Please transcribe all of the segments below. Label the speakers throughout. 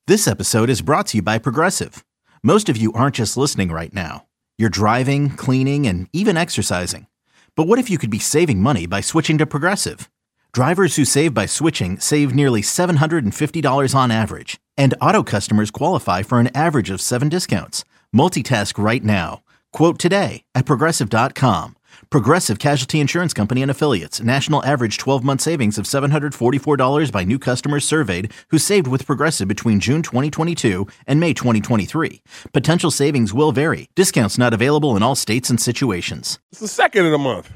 Speaker 1: This episode is brought to you by Progressive. Most of you aren't just listening right now. You're driving, cleaning, and even exercising. But what if you could be saving money by switching to Progressive? Drivers who save by switching save nearly $750 on average. And auto customers qualify for an average of 7 discounts. Multitask right now. Quote today at Progressive.com. Progressive Casualty Insurance Company and Affiliates. National average 12-month savings of $744 by new customers surveyed who saved with Progressive between June 2022 and May 2023. Potential savings will vary. Discounts not available in all states and situations.
Speaker 2: It's the second of the month.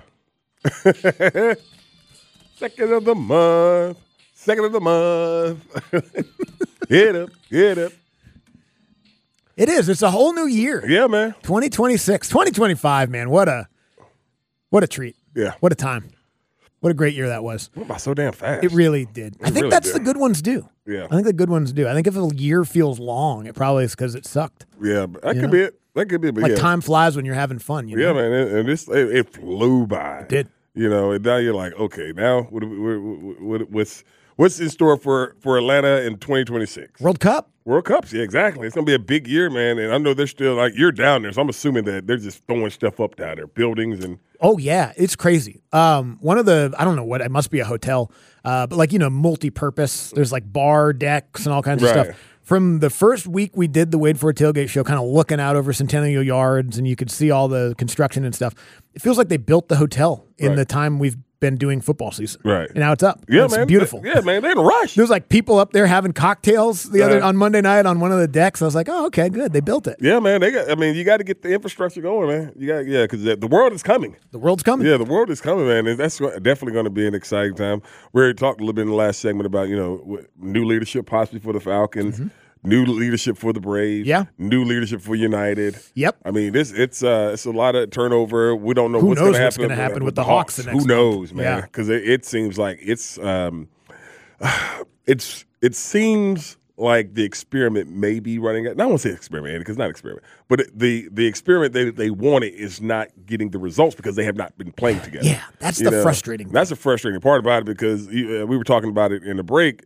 Speaker 2: Second of the month. Second of the month. Get up, get up.
Speaker 3: It is. It's a whole new year.
Speaker 2: Yeah, man.
Speaker 3: 2026, 2025, man. What a treat.
Speaker 2: Yeah.
Speaker 3: What a time. What a great year that was.
Speaker 2: Went by so damn fast.
Speaker 3: It really did. I think
Speaker 2: really
Speaker 3: that's
Speaker 2: did.
Speaker 3: the good ones do.
Speaker 2: Yeah.
Speaker 3: I think the good ones do. I think if a year feels long, it probably is because it sucked.
Speaker 2: Yeah, but that could be it. That could be it. But
Speaker 3: Like
Speaker 2: yeah.
Speaker 3: time flies when you're having fun. You
Speaker 2: Yeah,
Speaker 3: know?
Speaker 2: man. And it flew by.
Speaker 3: It did.
Speaker 2: You know, and now you're like, okay, now what's in store for Atlanta in 2026?
Speaker 3: World Cup.
Speaker 2: World Cups, yeah, exactly. It's gonna be a big year, man. And I know they're still like you're down there, so I'm assuming that they're just throwing stuff up down there, buildings and.
Speaker 3: Oh yeah, it's crazy. One of the I don't know what it must be a hotel, but like multi-purpose. There's like bar decks and all kinds of
Speaker 2: Right.
Speaker 3: stuff. From the first week we did the Wade for a Tailgate show, kind of looking out over Centennial Yards, and you could see all the construction and stuff. It feels like they built the hotel in
Speaker 2: Right.
Speaker 3: the time we've been doing football season.
Speaker 2: Right.
Speaker 3: And now it's up.
Speaker 2: Yeah,
Speaker 3: It's
Speaker 2: man.
Speaker 3: beautiful.
Speaker 2: Yeah, man. They're in a rush.
Speaker 3: There was like people up there having cocktails
Speaker 2: Right.
Speaker 3: on Monday night on one of the decks. I was like, oh, okay, good. They built it.
Speaker 2: Yeah, man. You got to get the infrastructure going, man. Because the world is coming.
Speaker 3: The world's coming.
Speaker 2: Yeah, the world is coming, man. And that's definitely going to be an exciting time. We already talked a little bit in the last segment about new leadership possibly for the Falcons. New leadership for the Braves.
Speaker 3: Yeah.
Speaker 2: New leadership for United.
Speaker 3: Yep.
Speaker 2: I mean, it's a lot of turnover. We don't know
Speaker 3: Who
Speaker 2: what's
Speaker 3: knows
Speaker 2: going to
Speaker 3: what's
Speaker 2: happen.
Speaker 3: gonna happen with the Hawks the next
Speaker 2: Who
Speaker 3: month.
Speaker 2: knows, man?
Speaker 3: Yeah.
Speaker 2: Because it seems like it seems like the experiment may be running out. I don't want to say experiment because it's not an experiment, but the experiment they wanted is not getting the results because they have not been playing together.
Speaker 3: Yeah, that's the frustrating thing.
Speaker 2: That's the frustrating part about it because we were talking about it in the break.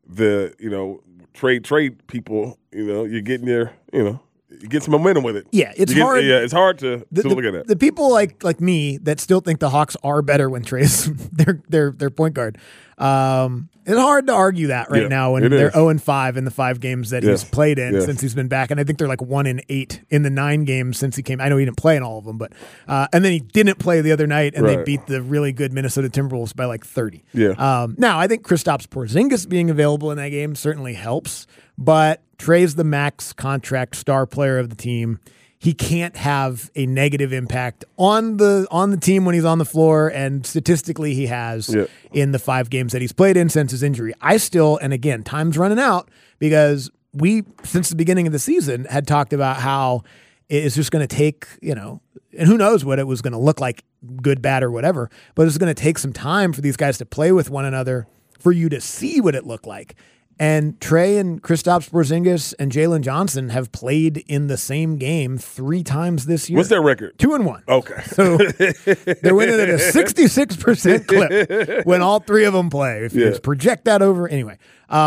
Speaker 2: Trade people, you're getting you get some momentum with it.
Speaker 3: Yeah, it's hard.
Speaker 2: Yeah, it's hard to look at that.
Speaker 3: The people like me that still think the Hawks are better when Trey's their point guard. It's hard to argue that right now when they're 0-5 in the 5 games that he's played in since he's been back, and I think they're like 1-8 in the 9 games since he came. I know he didn't play in all of them, but and then he didn't play the other night, and they beat the really good Minnesota Timberwolves by like 30.
Speaker 2: Yeah.
Speaker 3: Now I think Kristaps Porzingis being available in that game certainly helps, but Trey's the max contract star player of the team. He can't have a negative impact on the team when he's on the floor, and statistically he has in the 5 games that he's played in since his injury. And again, time's running out because we, since the beginning of the season, had talked about how it's just going to take, and who knows what it was going to look like, good, bad, or whatever, but it's going to take some time for these guys to play with one another for you to see what it looked like. And Trey and Kristaps Porzingis and Jalen Johnson have played in the same game 3 times this year.
Speaker 2: What's their record?
Speaker 3: 2-1.
Speaker 2: Okay.
Speaker 3: So they're winning at a 66% clip when all 3 of them play. If you just project that over. Anyway.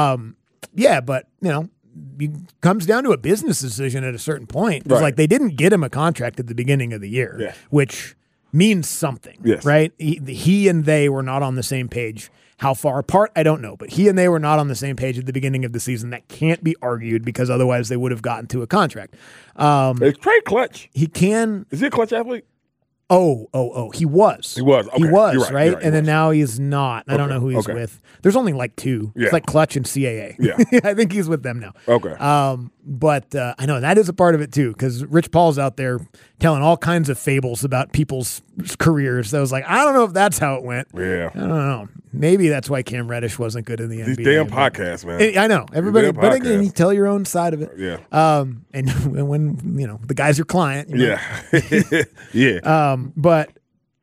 Speaker 3: But, it comes down to a business decision at a certain point. It's like they didn't get him a contract at the beginning of the year, which means something, right? He and they were not on the same page. How far apart, I don't know. But he and they were not on the same page at the beginning of the season. That can't be argued because otherwise they would have gotten to a contract.
Speaker 2: Is Trey clutch?
Speaker 3: He can.
Speaker 2: Is he a clutch athlete?
Speaker 3: Oh, he was.
Speaker 2: He was. Okay.
Speaker 3: He was,
Speaker 2: You're right,
Speaker 3: right?
Speaker 2: you're right,
Speaker 3: And then
Speaker 2: was.
Speaker 3: now he's not. I don't
Speaker 2: Okay,
Speaker 3: know who he's
Speaker 2: okay.
Speaker 3: with. There's only like 2.
Speaker 2: Yeah.
Speaker 3: It's like Clutch and CAA.
Speaker 2: Yeah.
Speaker 3: I think he's with them now.
Speaker 2: Okay.
Speaker 3: But I know that is a part of it too, because Rich Paul's out there telling all kinds of fables about people's careers. So I was like, I don't know if that's how it went.
Speaker 2: Yeah.
Speaker 3: I don't know. Maybe that's why Cam Reddish wasn't good in the NBA.
Speaker 2: These damn podcasts, man.
Speaker 3: I know everybody,
Speaker 2: Damn
Speaker 3: but again,
Speaker 2: podcasts.
Speaker 3: you tell your own side of it.
Speaker 2: Yeah.
Speaker 3: And when the guy's your client.
Speaker 2: Yeah. Yeah.
Speaker 3: But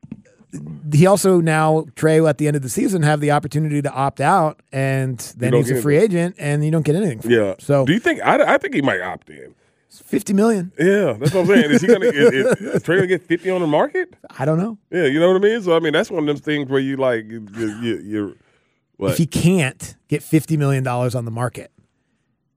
Speaker 3: he also now, Trey, at the end of the season, have the opportunity to opt out, and then
Speaker 2: don't
Speaker 3: he's a
Speaker 2: get
Speaker 3: free
Speaker 2: anything.
Speaker 3: agent, and you don't get anything. From
Speaker 2: Yeah.
Speaker 3: him. So
Speaker 2: do you think? I think he might opt in.
Speaker 3: $50 million.
Speaker 2: Yeah, that's what I'm saying. Is he gonna? Is Trey gonna get 50 on the market?
Speaker 3: I don't know.
Speaker 2: Yeah, you know what I mean. So I mean, that's one of them things where you like you're what?
Speaker 3: If he can't get $50 million on the market,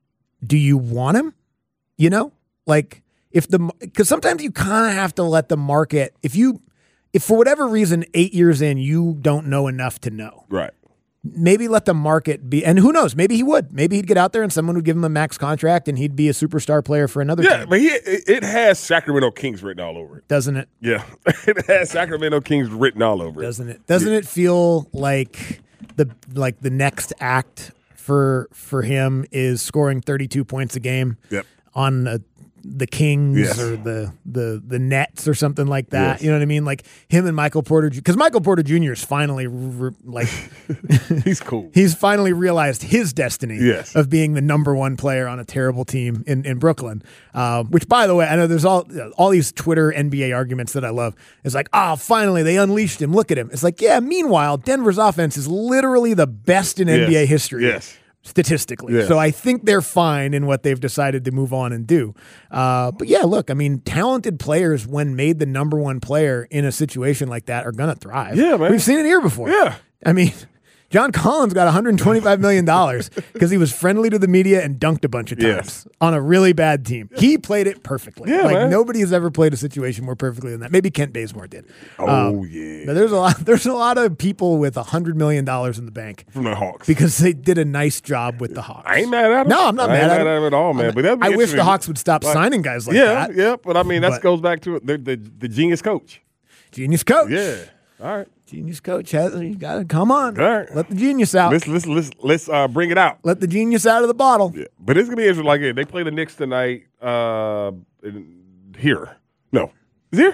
Speaker 3: do you want him? You know, like because sometimes you kind of have to let the market, if for whatever reason, 8 years in, you don't know enough to know.
Speaker 2: Right.
Speaker 3: Maybe let the market be, and who knows? Maybe he would. Maybe he'd get out there and someone would give him a max contract and he'd be a superstar player for another team.
Speaker 2: Yeah, but it has Sacramento Kings written all over it.
Speaker 3: Doesn't it?
Speaker 2: Yeah, it has Sacramento Kings written all over it.
Speaker 3: Doesn't it? Doesn't it feel like the next act for him is scoring 32 points a game on the Kings or the Nets or something like that.
Speaker 2: Yes.
Speaker 3: You know what I mean? Like him and Michael Porter, because Michael Porter Jr. is finally
Speaker 2: he's cool.
Speaker 3: He's finally realized his destiny of being the number one player on a terrible team in Brooklyn. Which, by the way, I know there's all these Twitter NBA arguments that I love. It's like, finally they unleashed him. Look at him. It's like, yeah. Meanwhile, Denver's offense is literally the best in NBA history.
Speaker 2: Yes.
Speaker 3: Statistically.
Speaker 2: Yes.
Speaker 3: So I think they're fine in what they've decided to move on and do. But yeah, look, I mean, talented players, when made the number one player in a situation like that, are going to thrive.
Speaker 2: Yeah, man.
Speaker 3: We've seen it here before.
Speaker 2: Yeah.
Speaker 3: I mean, John Collins got $125 million because he was friendly to the media and dunked a bunch of times on a really bad team. He played it perfectly.
Speaker 2: Yeah,
Speaker 3: like
Speaker 2: man.
Speaker 3: nobody has ever played a situation more perfectly than that. Maybe Kent Bazemore did.
Speaker 2: Yeah.
Speaker 3: But there's a lot of people with $100 million in the bank
Speaker 2: From the Hawks.
Speaker 3: because they did a nice job with the Hawks.
Speaker 2: I ain't mad at him.
Speaker 3: No, I'm not mad at
Speaker 2: him at all, man. But that'd be
Speaker 3: I wish the
Speaker 2: interesting.
Speaker 3: Hawks would stop signing guys like that.
Speaker 2: Yeah, but I mean, that
Speaker 3: But-
Speaker 2: goes back to the genius coach.
Speaker 3: Genius coach.
Speaker 2: Yeah. All right.
Speaker 3: Genius coach you got to come on.
Speaker 2: All right.
Speaker 3: Let the genius out.
Speaker 2: Let's bring it out.
Speaker 3: Let the genius out of the bottle.
Speaker 2: Yeah. But it's gonna be interesting. Like they play the Knicks tonight. Here. No. Is it here?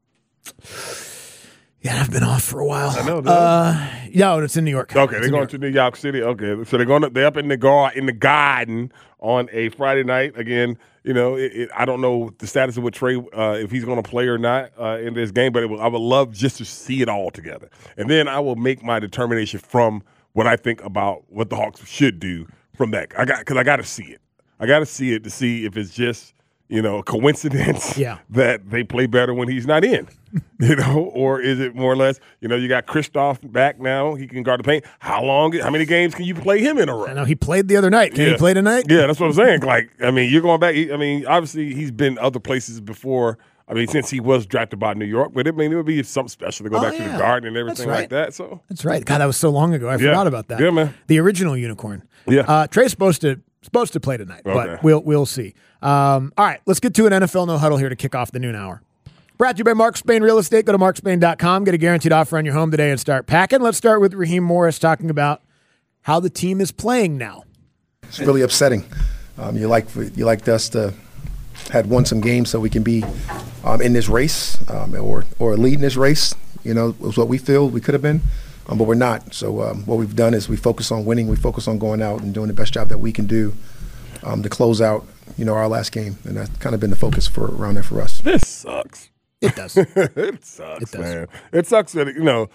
Speaker 3: Yeah, I've been off for a while.
Speaker 2: I know.
Speaker 3: Yeah, it's in New York.
Speaker 2: Okay,
Speaker 3: It's
Speaker 2: they're
Speaker 3: in New
Speaker 2: going
Speaker 3: York.
Speaker 2: to New York City. Okay, so they're up in the Garden on a Friday night. Again, you know, I don't know the status of what Trey, if he's going to play or not in this game, but I would love just to see it all together, and then I will make my determination from what I think about what the Hawks should do from that. Because I got to see it. I got to see it to see if it's just, you know, a coincidence that they play better when he's not in, you know, or is it more or less, you know, you got Kristoff back now. He can guard the paint. How many games can you play him in a row?
Speaker 3: I know he played the other night. Can he play tonight?
Speaker 2: Yeah, that's what I'm saying. Like, I mean, you're going back. I mean, obviously he's been other places before. I mean, since he was drafted by New York, but it would be something special to go back to the Garden and everything like that. So
Speaker 3: that's right. God, that was so long ago. I forgot about that.
Speaker 2: Yeah, man.
Speaker 3: The original unicorn.
Speaker 2: Yeah.
Speaker 3: Trey's supposed to play tonight, but we'll see. All right, let's get to an NFL No Huddle here to kick off the noon hour. Brought to you by Mark Spain Real Estate. Go to markspain.com. Get a guaranteed offer on your home today and start packing. Let's start with Raheem Morris talking about how the team is playing now.
Speaker 4: It's really upsetting. You liked us to had won some games so we can be in this race or lead in this race. You know, was what we feel we could have been, but we're not. So what we've done is we focus on winning. We focus on going out and doing the best job that we can do to close out, you know, our last game, and that's kind of been the focus for around there for us.
Speaker 2: This sucks.
Speaker 3: It does.
Speaker 2: It sucks, man. It sucks that,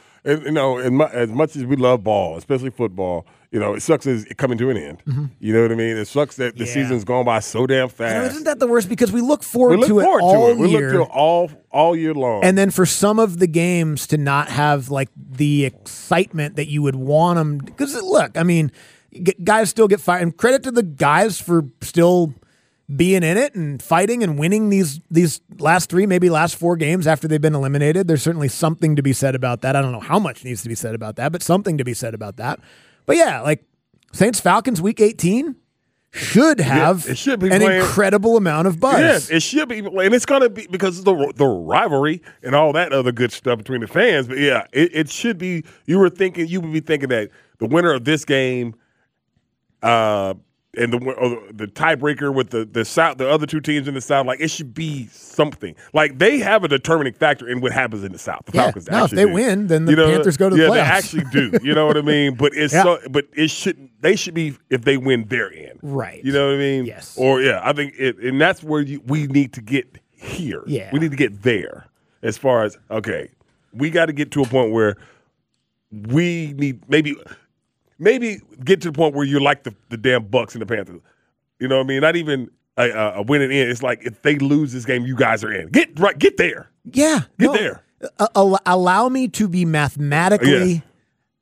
Speaker 2: as much as we love ball, especially football, you know, it sucks as it coming to an end. Mm-hmm. You know what I mean? It sucks that the season's gone by so damn fast.
Speaker 3: Isn't that the worst? Because we look forward to it all year.
Speaker 2: We look to it all year long.
Speaker 3: And then for some of the games to not have like the excitement that you would want them. Because look, I mean, guys still get fired. And credit to the guys for still being in it and fighting and winning these last 3, maybe last 4 games after they've been eliminated. There's certainly something to be said about that. I don't know how much needs to be said about that, but something to be said about that. But yeah, like Saints-Falcons week 18 should have an incredible amount of buzz.
Speaker 2: Yes, it should be. And it's going to be because of the rivalry and all that other good stuff between the fans. But yeah, it should be. You would be thinking that the winner of this game and the tiebreaker with the South, the other 2 teams in the South, like it should be something. Like they have a determining factor in what happens in the South. The Falcons
Speaker 3: if they win, then the Panthers go to the playoffs.
Speaker 2: They actually do. You know what I mean? But it shouldn't. They should be if they win their end.
Speaker 3: Right.
Speaker 2: You know what I mean?
Speaker 3: Yes.
Speaker 2: Or I think and that's where we need to get here.
Speaker 3: Yeah.
Speaker 2: We need to get there. As far as we got to get to a point where we need maybe get to the point where you're like the damn Bucks and the Panthers. You know what I mean? Not even a winning in. It's like if they lose this game, you guys are in. Get there.
Speaker 3: Yeah.
Speaker 2: Get there.
Speaker 3: Allow me to be mathematically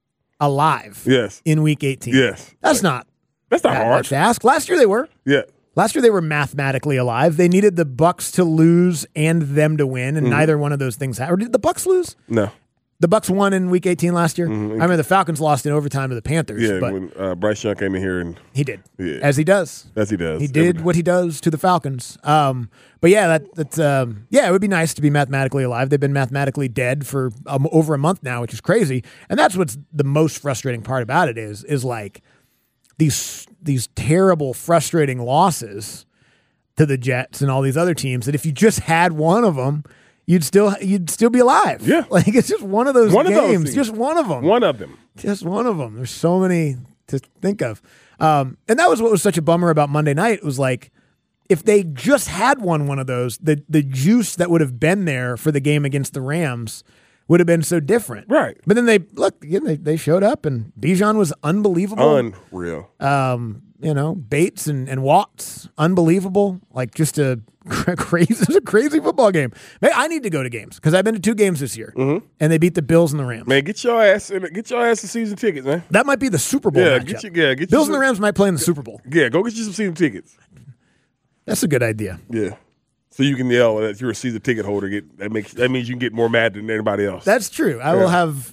Speaker 3: alive
Speaker 2: in
Speaker 3: week 18.
Speaker 2: Yes.
Speaker 3: That's not
Speaker 2: hard
Speaker 3: much to ask. Last year they were.
Speaker 2: Yeah.
Speaker 3: Last year they were mathematically alive. They needed the Bucs to lose and them to win, and neither one of those things happened. Or did the Bucs lose?
Speaker 2: No.
Speaker 3: The Bucs won in Week 18 last year. I remember the Falcons lost in overtime to the Panthers.
Speaker 2: Yeah,
Speaker 3: but
Speaker 2: when Bryce Young came in here and
Speaker 3: he did,
Speaker 2: yeah.
Speaker 3: as he does.
Speaker 2: As he does.
Speaker 3: He did what he does to the Falcons. But yeah, that's it would be nice to be mathematically alive. They've been mathematically dead for over a month now, which is crazy. And that's what's the most frustrating part about it is like these terrible, frustrating losses to the Jets and all these other teams that if you just had one of them, you'd still be alive.
Speaker 2: Yeah.
Speaker 3: Like it's just one of those games. Just one of them.
Speaker 2: One of them.
Speaker 3: Just one of them. There's so many to think of. And that was what was such a bummer about Monday night. It was like if they just had one of those, the juice that would have been there for the game against the Rams would have been so different.
Speaker 2: Right.
Speaker 3: But then they showed up and Bijan was unbelievable.
Speaker 2: Unreal.
Speaker 3: Bates and Watts, unbelievable. Like just a crazy football game. Man, I need to go to games because I've been to 2 games this year, and they beat the Bills and the Rams.
Speaker 2: Man, get your ass the season tickets, man.
Speaker 3: That might be the Super Bowl.
Speaker 2: Yeah,
Speaker 3: matchup.
Speaker 2: get
Speaker 3: Bills and the Rams might play in the Super Bowl.
Speaker 2: Yeah, go get you some season tickets.
Speaker 3: That's a good idea.
Speaker 2: Yeah. So you can yell that you're a season ticket holder. That means you can get more mad than anybody else.
Speaker 3: That's true. I will have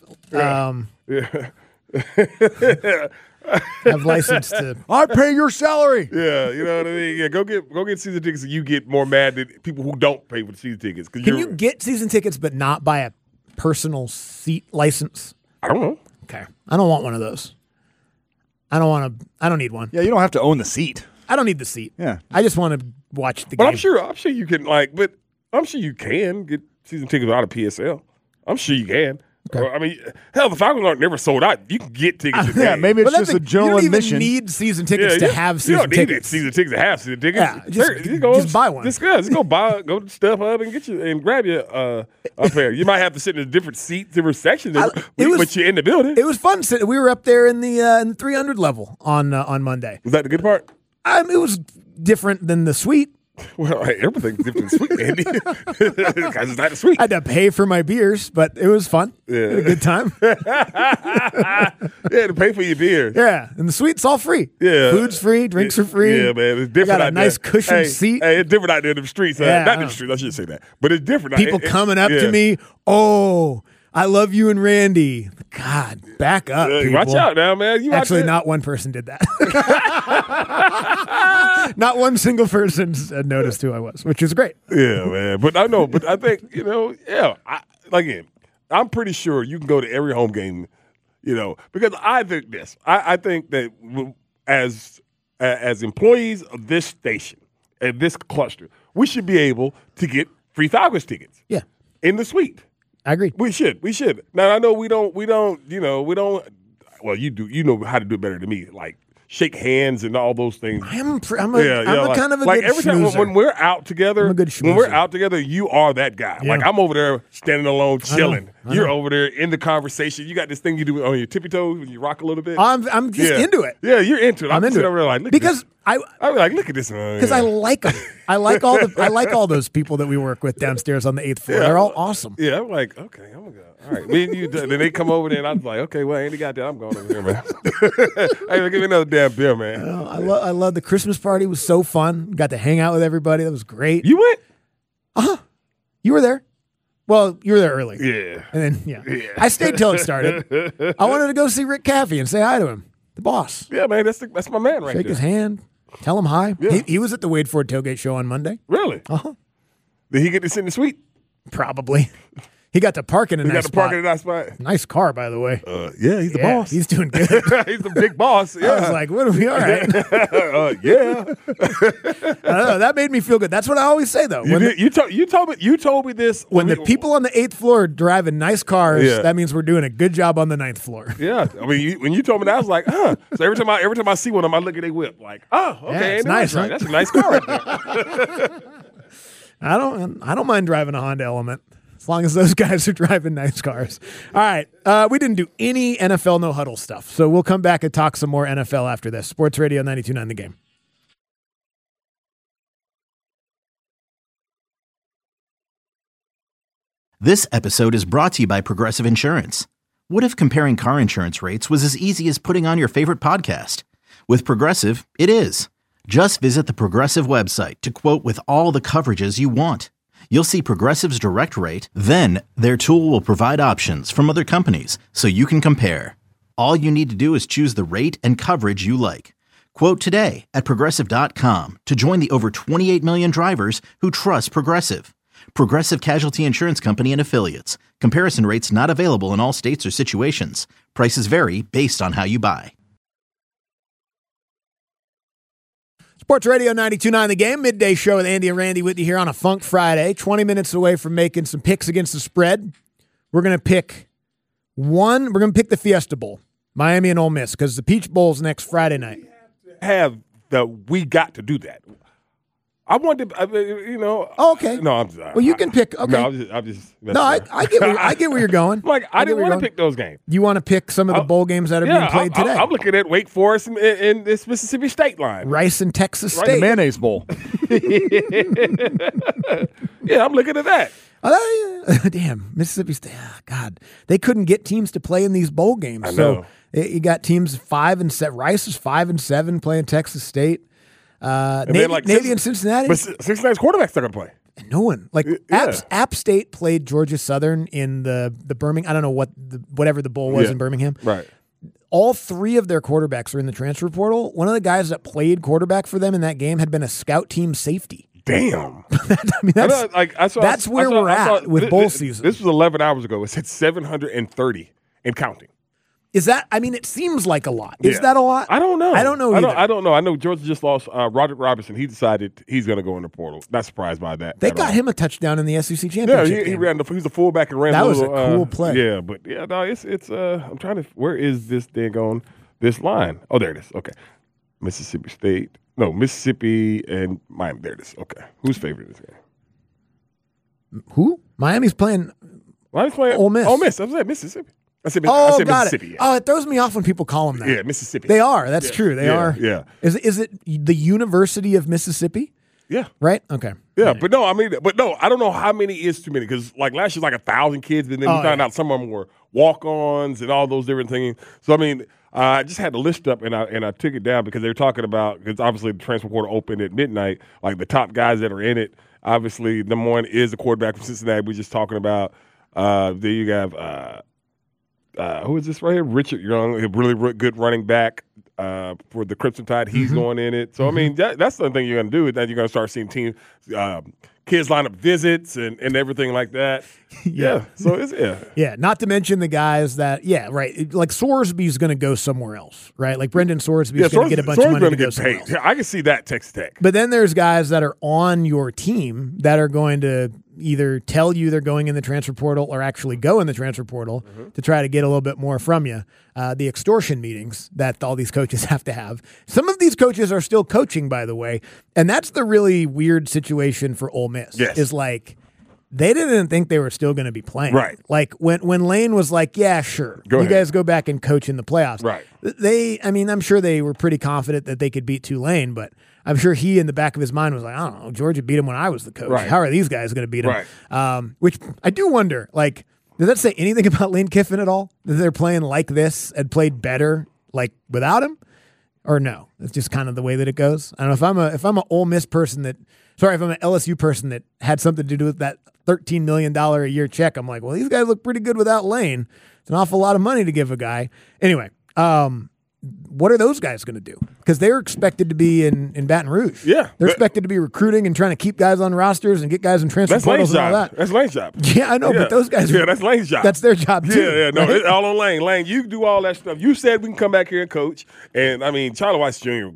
Speaker 3: have license to. I pay your salary.
Speaker 2: Yeah, you know what I mean. Yeah, go get season tickets, and you get more mad than people who don't pay for the season tickets.
Speaker 3: Can you get season tickets but not buy a personal seat license?
Speaker 2: I don't know.
Speaker 3: Okay, I don't want one of those. I don't need one.
Speaker 5: Yeah, you don't have to own the seat.
Speaker 3: I don't need the seat.
Speaker 5: Yeah,
Speaker 3: I just want to watch the game.
Speaker 2: But I'm sure you can I'm sure you can get season tickets out of PSL. I'm sure you can. Okay. I mean, hell, the Falcons aren't never sold out. You can get tickets.
Speaker 5: Maybe it's just a general admission.
Speaker 3: You don't even need season tickets to have season tickets.
Speaker 2: You don't need season tickets to have season tickets.
Speaker 3: Yeah, just buy one.
Speaker 2: Just go to StubHub and get you and grab you a pair. You might have to sit in a different seat, different section, but you're in the building.
Speaker 3: It was fun. We were up there in the 300 level on Monday.
Speaker 2: Was that the good part?
Speaker 3: It was different than the suite.
Speaker 2: Well, everything's different sweet, Andy. Because it's not a sweet.
Speaker 3: I had to pay for my beers, but it was fun. Yeah. Had a good time.
Speaker 2: Yeah, to pay for your beer.
Speaker 3: Yeah, and the suite's all free.
Speaker 2: Yeah.
Speaker 3: Food's free, drinks are free.
Speaker 2: Yeah, man, it's different.
Speaker 3: I got a nice cushioned seat.
Speaker 2: Hey, it's different out there in the streets. Not in the streets, I shouldn't say that. But it's different.
Speaker 3: People coming up to me, oh, I love you and Randy. God, back up, people.
Speaker 2: Watch out now, man.
Speaker 3: Actually, not one person did that. Not one single person noticed who I was, which is great.
Speaker 2: Yeah, man. But I know. But I think, again, I'm pretty sure you can go to every home game, because I think this. I think that as employees of this station and this cluster, we should be able to get free Falcons tickets.
Speaker 3: Yeah.
Speaker 2: In the suite.
Speaker 3: I agree.
Speaker 2: We should. Now I know we don't. Well, you do. You know how to do it better than me. Like shake hands and all those things.
Speaker 3: I'm kind of a good
Speaker 2: every
Speaker 3: schmoozer.
Speaker 2: time when we're out together.
Speaker 3: I'm a good schmoozer.
Speaker 2: When we're out together, you are that guy.
Speaker 3: Yeah.
Speaker 2: Like I'm over there standing alone, chilling.
Speaker 3: I know.
Speaker 2: You're over there in the conversation. You got this thing you do on your tippy toes when you rock a little bit.
Speaker 3: I'm just into it.
Speaker 2: Yeah, you're into it.
Speaker 3: I'm into it.
Speaker 2: Over there like,
Speaker 3: because
Speaker 2: I'd be like, look at this.
Speaker 3: Because I like them. I like all those people that we work with downstairs on the 8th floor. They're all awesome.
Speaker 2: Yeah, I'm like, okay, I'm gonna go. All right, me and you. Then they come over there, and I'm like, okay, well, Andy got that. I'm going over here, man. Hey, give me another damn beer, man.
Speaker 3: I love the Christmas party. It was so fun. Got to hang out with everybody. That was great.
Speaker 2: You went?
Speaker 3: You were there. Well, you were there early.
Speaker 2: Yeah.
Speaker 3: And then I stayed till it started. I wanted to go see Rick Caffey and say hi to him, the boss.
Speaker 2: Yeah, man, that's my man right there.
Speaker 3: Shake his hand. Tell him hi.
Speaker 2: Yeah.
Speaker 3: He was at the Wade Ford Tailgate Show on Monday.
Speaker 2: Really? Did he get to sit in the suite?
Speaker 3: Probably. He got to park in a nice spot. Nice car, by the way.
Speaker 2: Yeah, he's the boss.
Speaker 3: He's doing good.
Speaker 2: He's the big boss. Yeah.
Speaker 3: I was like, what are we? All right.
Speaker 2: Yeah.
Speaker 3: I don't know. That made me feel good. That's what I always say, though.
Speaker 2: You told me this.
Speaker 3: When the people on the 8th floor are driving nice cars, that means we're doing a good job on the 9th floor.
Speaker 2: Yeah. I mean, when you told me that, I was like, So every time I see one of them, I look at their whip like, okay,
Speaker 3: it's nice,
Speaker 2: right. That's a nice car right there.
Speaker 3: I don't mind driving a Honda Element. As long as those guys are driving nice cars. All right. We didn't do any NFL no huddle stuff. So we'll come back and talk some more NFL after this. Sports Radio 92.9 The Game.
Speaker 1: This episode is brought to you by Progressive Insurance. What if comparing car insurance rates was as easy as putting on your favorite podcast? With Progressive, it is. Just visit the Progressive website to quote with all the coverages you want. You'll see Progressive's direct rate, then their tool will provide options from other companies so you can compare. All you need to do is choose the rate and coverage you like. Quote today at Progressive.com to join the over 28 million drivers who trust Progressive. Progressive Casualty Insurance Company and Affiliates. Comparison rates not available in all states or situations. Prices vary based on how you buy.
Speaker 3: Sports Radio 92.9 The Game, midday show with Andy and Randy with you here on a Funk Friday. 20 minutes away from making some picks against the spread. We're going to pick the Fiesta Bowl, Miami and Ole Miss, because the Peach Bowl's next Friday night.
Speaker 2: We got to do that. I wanted to,
Speaker 3: Oh, okay.
Speaker 2: No, I'm sorry.
Speaker 3: Well, you can pick. Okay.
Speaker 2: No, I'm just.
Speaker 3: No, I get where you're going.
Speaker 2: Like, I didn't want to pick those games.
Speaker 3: You want to pick some of the bowl games that are being played today?
Speaker 2: I'm looking at Wake Forest and this Mississippi State line.
Speaker 3: Rice and Texas State.
Speaker 5: The Mayonnaise Bowl.
Speaker 2: Yeah, I'm looking at that.
Speaker 3: Damn, Mississippi State. Oh, God, they couldn't get teams to play in these bowl games.
Speaker 2: I know.
Speaker 3: So you got teams 5 and 7. Rice is 5 and 7 playing Texas State. Navy and Cincinnati.
Speaker 2: But Cincinnati's quarterback's not going to play.
Speaker 3: No one. App State played Georgia Southern in the Birmingham. I don't know whatever the bowl was in Birmingham.
Speaker 2: Right.
Speaker 3: All 3 of their quarterbacks are in the transfer portal. One of the guys that played quarterback for them in that game had been a scout team safety.
Speaker 2: Damn.
Speaker 3: That's where we're at with bowl season.
Speaker 2: This was 11 hours ago. It said 730 and counting.
Speaker 3: Is that? I mean, it seems like a lot. Is that a lot?
Speaker 2: I don't know.
Speaker 3: I don't know either.
Speaker 2: I don't know. I know Georgia just lost Roderick Robinson. He decided he's going to go in the portal. Not surprised by that.
Speaker 3: They got him a touchdown in the SEC championship.
Speaker 2: Yeah, he was the fullback and ran.
Speaker 3: That was a cool play.
Speaker 2: Yeah, but it's. I'm trying to. Where is this this line? Oh, there it is. Okay, Mississippi State. No, Mississippi and Miami. There it is. Okay, who's favored in this game?
Speaker 3: Who? Miami's playing Ole Miss.
Speaker 2: Ole Miss. I said Mississippi. I said Mississippi.
Speaker 3: Yeah. Oh, it throws me off when people call them that.
Speaker 2: Yeah, Mississippi.
Speaker 3: They are. That's true. They are.
Speaker 2: Yeah.
Speaker 3: Is it the University of Mississippi?
Speaker 2: Yeah.
Speaker 3: Right? Okay.
Speaker 2: Yeah, but no, I don't know how many is too many because like last year was like 1,000 kids, and then we found out some of them were walk-ons and all those different things. So I mean, I just had the list up and I took it down because they were talking about because obviously the transfer portal opened at midnight. Like the top guys that are in it, obviously number one is the quarterback from Cincinnati. We're just talking about. Then you have. Who is this right here? Richard Young, a really good running back for the Crimson Tide. He's going in it. So, I mean, that's the thing you're going to do is that you're going to start seeing teams, kids line up visits and everything like that. Yeah. So, it's.
Speaker 3: Yeah, not to mention the guys that, right. Like Sorsby's going to go somewhere else, right? Like Brendan Sorsby's going to get a bunch of money to go somewhere else.
Speaker 2: Yeah, I can see that, Texas Tech.
Speaker 3: But then there's guys that are on your team that are going to either tell you they're going in the transfer portal or actually go in the transfer portal to try to get a little bit more from you. The extortion meetings that all these coaches have to have. Some of these coaches are still coaching, by the way, and that's the really weird situation for Ole Miss.
Speaker 2: Yes.
Speaker 3: Is like they didn't think they were still going to be playing.
Speaker 2: Right.
Speaker 3: Like when Lane was like, yeah, sure.
Speaker 2: Go ahead.
Speaker 3: Guys go back and coach in the playoffs.
Speaker 2: Right.
Speaker 3: I'm sure they were pretty confident that they could beat Tulane, but I'm sure he, in the back of his mind, was like, I don't know, Georgia beat him when I was the coach.
Speaker 2: Right.
Speaker 3: How are these guys going to beat him?
Speaker 2: Right.
Speaker 3: Which I do wonder, like, does that say anything about Lane Kiffin at all? That they're playing like this and played better, like, without him? Or no? It's just kind of the way that it goes. I don't know if I'm an Ole Miss person if I'm an LSU person that had something to do with that $13 million a year check, I'm like, well, these guys look pretty good without Lane. It's an awful lot of money to give a guy. Anyway, what are those guys going to do? Because they're expected to be in Baton Rouge.
Speaker 2: Yeah.
Speaker 3: They're expected to be recruiting and trying to keep guys on rosters and get guys in transfer portals and all that.
Speaker 2: That's Lane's job.
Speaker 3: Yeah, I know, but those guys
Speaker 2: Yeah, that's Lane's job.
Speaker 3: That's their job too.
Speaker 2: Yeah, no,
Speaker 3: right?
Speaker 2: it's all on Lane. Lane, you do all that stuff. You said we can come back here and coach. And, I mean, Charlie Weiss Jr.,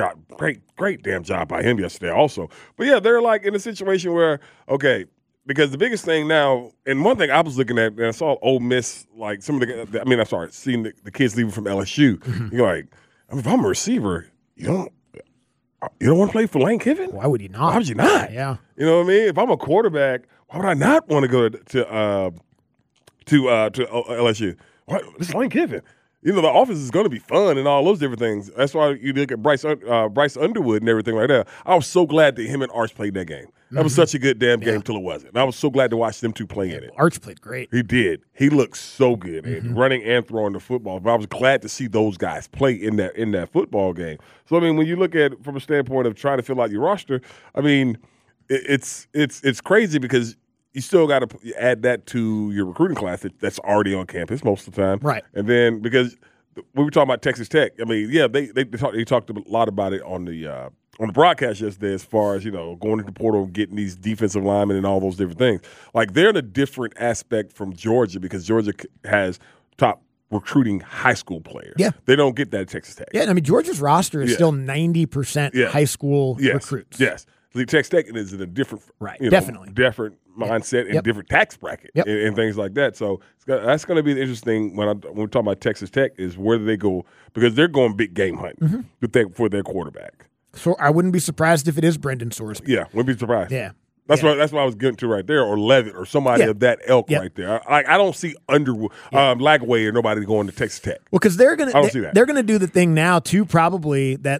Speaker 2: great damn job by him yesterday also. But, yeah, they're like in a situation where, okay, because the biggest thing now, and one thing I was looking at, and I saw Ole Miss, like some of seeing the kids leaving from LSU. Mm-hmm. You're like, if I'm a receiver, you don't want to play for Lane Kiffin?
Speaker 3: Why would you not?
Speaker 2: Why would you not?
Speaker 3: Yeah.
Speaker 2: You know what I mean? If I'm a quarterback, why would I not want to go to LSU? This is Lane Kiffin. the offense is going to be fun and all those different things. That's why you look at Bryce Underwood and everything like that. I was so glad that him and Arch played that game. That was such a good damn game till it wasn't. And I was so glad to watch them two play in it.
Speaker 3: Arch played great.
Speaker 2: He did. He looked so good and running and throwing the football. But I was glad to see those guys play in that football game. So I mean, when you look at it from a standpoint of trying to fill out your roster, I mean, it's crazy because you still got to add that to your recruiting class that's already on campus most of the time.
Speaker 3: Right.
Speaker 2: And then because we were talking about Texas Tech, I mean, yeah, they talked a lot about it on the broadcast yesterday as far as, going into the portal and getting these defensive linemen and all those different things. Like, they're in a different aspect from Georgia because Georgia has top recruiting high school players.
Speaker 3: Yeah.
Speaker 2: They don't get that at Texas Tech.
Speaker 3: Yeah, I mean, Georgia's roster is still 90% high school recruits.
Speaker 2: Yes. Texas Tech is in a different,
Speaker 3: definitely
Speaker 2: different mindset and different tax bracket and things like that. So that's going to be the interesting when we're talking about Texas Tech is where do they go because they're going big game hunting for their quarterback.
Speaker 3: So I wouldn't be surprised if it is Brendan Sorsby.
Speaker 2: Yeah, wouldn't be surprised.
Speaker 3: Yeah.
Speaker 2: That's what I was getting to right there, or Levitt, or somebody of that ilk right there. I don't see Underwood, Lagway, or nobody going to Texas Tech.
Speaker 3: Well, because they're gonna,
Speaker 2: I don't see that.
Speaker 3: They're gonna do the thing now too, probably that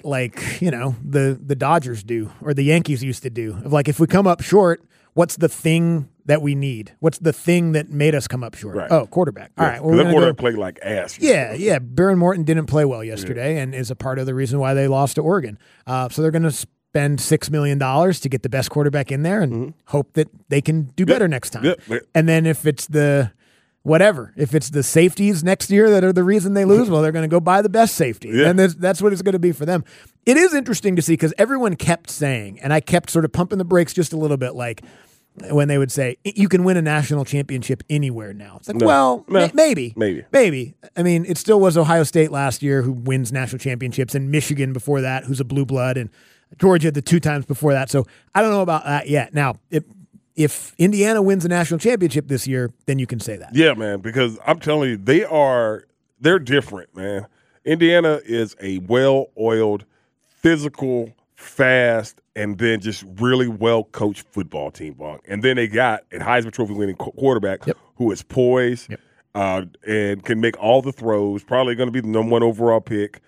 Speaker 3: the Dodgers do or the Yankees used to do. Of like, if we come up short, what's the thing that we need? What's the thing that made us come up short?
Speaker 2: Right.
Speaker 3: Oh, quarterback. All right,
Speaker 2: well, that quarterback played like ass.
Speaker 3: Yeah. Baron Morton didn't play well yesterday, and is a part of the reason why they lost to Oregon. So they're gonna spend $6 million to get the best quarterback in there and hope that they can do better next time. And then if it's the safeties next year that are the reason they lose, well, they're going to go buy the best safety. And that's what it's going to be for them. It is interesting to see because everyone kept saying, and I kept sort of pumping the brakes just a little bit, like when they would say, you can win a national championship anywhere now. It's like, maybe. I mean, it still was Ohio State last year who wins national championships, and Michigan before that, who's a blue blood, and Georgia the 2 times before that. So I don't know about that yet. Now, if Indiana wins a national championship this year, then you can say that.
Speaker 2: Yeah, man, because I'm telling you, they're different, man. Indiana is a well-oiled, physical, fast, and then just really well-coached football team, Bonk. And then they got a Heisman Trophy-winning quarterback who is poised and can make all the throws, probably going to be the number 1 overall pick.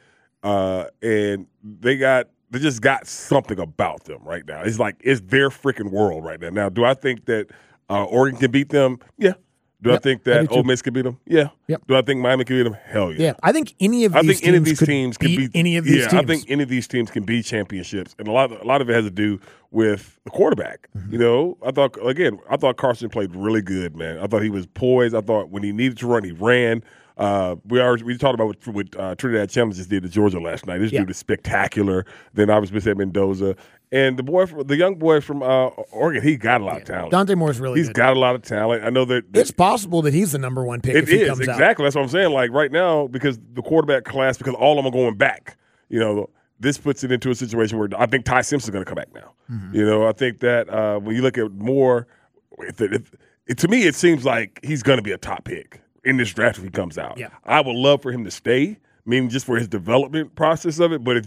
Speaker 2: And they just got something about them right now. It's like it's their freaking world right now. Now, do I think that Oregon can beat them? Yeah. Do I think that Ole Miss can beat them? Yeah. Do I think Miami can beat them? Hell yeah.
Speaker 3: Yeah. I think any of these teams can beat any of these teams.
Speaker 2: I think any of these teams can beat championships, and a lot of it has to do with the quarterback. I thought Carson played really good, man. I thought he was poised. I thought when he needed to run, he ran. We talked about what Trinidad Challenge just did to Georgia last night. This dude is spectacular. Then obviously said Mendoza. And the young boy from Oregon, he got a lot of talent.
Speaker 3: Dante Moore's really good.
Speaker 2: He's got a lot of talent. I know that
Speaker 3: it's possible that he's the number 1 pick if he comes out.
Speaker 2: Exactly. That's what I'm saying. Like right now, because the quarterback class, because all of them are going back, this puts it into a situation where I think Ty Simpson's going to come back now. I think that when you look at Moore, to me, it seems like he's going to be a top pick in this draft if he comes out.
Speaker 3: Yeah.
Speaker 2: I would love for him to stay, meaning just for his development process of it. But if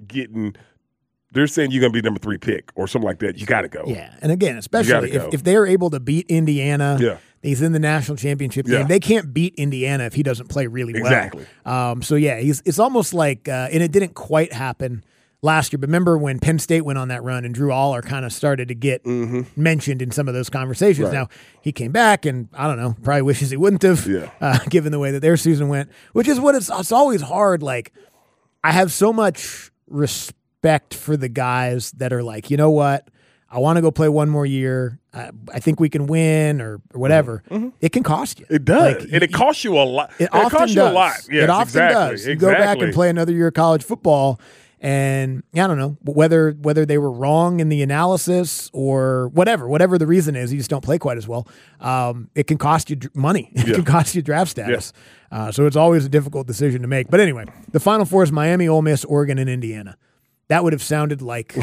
Speaker 2: they're saying you're going to be number 3 pick or something like that, you got to go.
Speaker 3: Yeah, and again, especially if they're able to beat Indiana, he's in the national championship game. They can't beat Indiana if he doesn't play really well.
Speaker 2: Exactly.
Speaker 3: It's almost like, and it didn't quite happen last year, but remember when Penn State went on that run and Drew Aller kind of started to get mentioned in some of those conversations. Right. Now, he came back and, I don't know, probably wishes he wouldn't have, given the way that their season went, which is what it's always hard. Like, I have so much respect for the guys that are like, you know what, I want to go play one more year. I think we can win or whatever. It can cost you.
Speaker 2: It does. And it costs you a lot.
Speaker 3: It costs you a lot.
Speaker 2: Yes,
Speaker 3: it often does. You go back and play another year of college football. And I don't know whether they were wrong in the analysis or whatever the reason is, you just don't play quite as well. It can cost you money. It can cost you draft status. So it's always a difficult decision to make. But anyway, the Final Four is Miami, Ole Miss, Oregon, and Indiana. That would have sounded like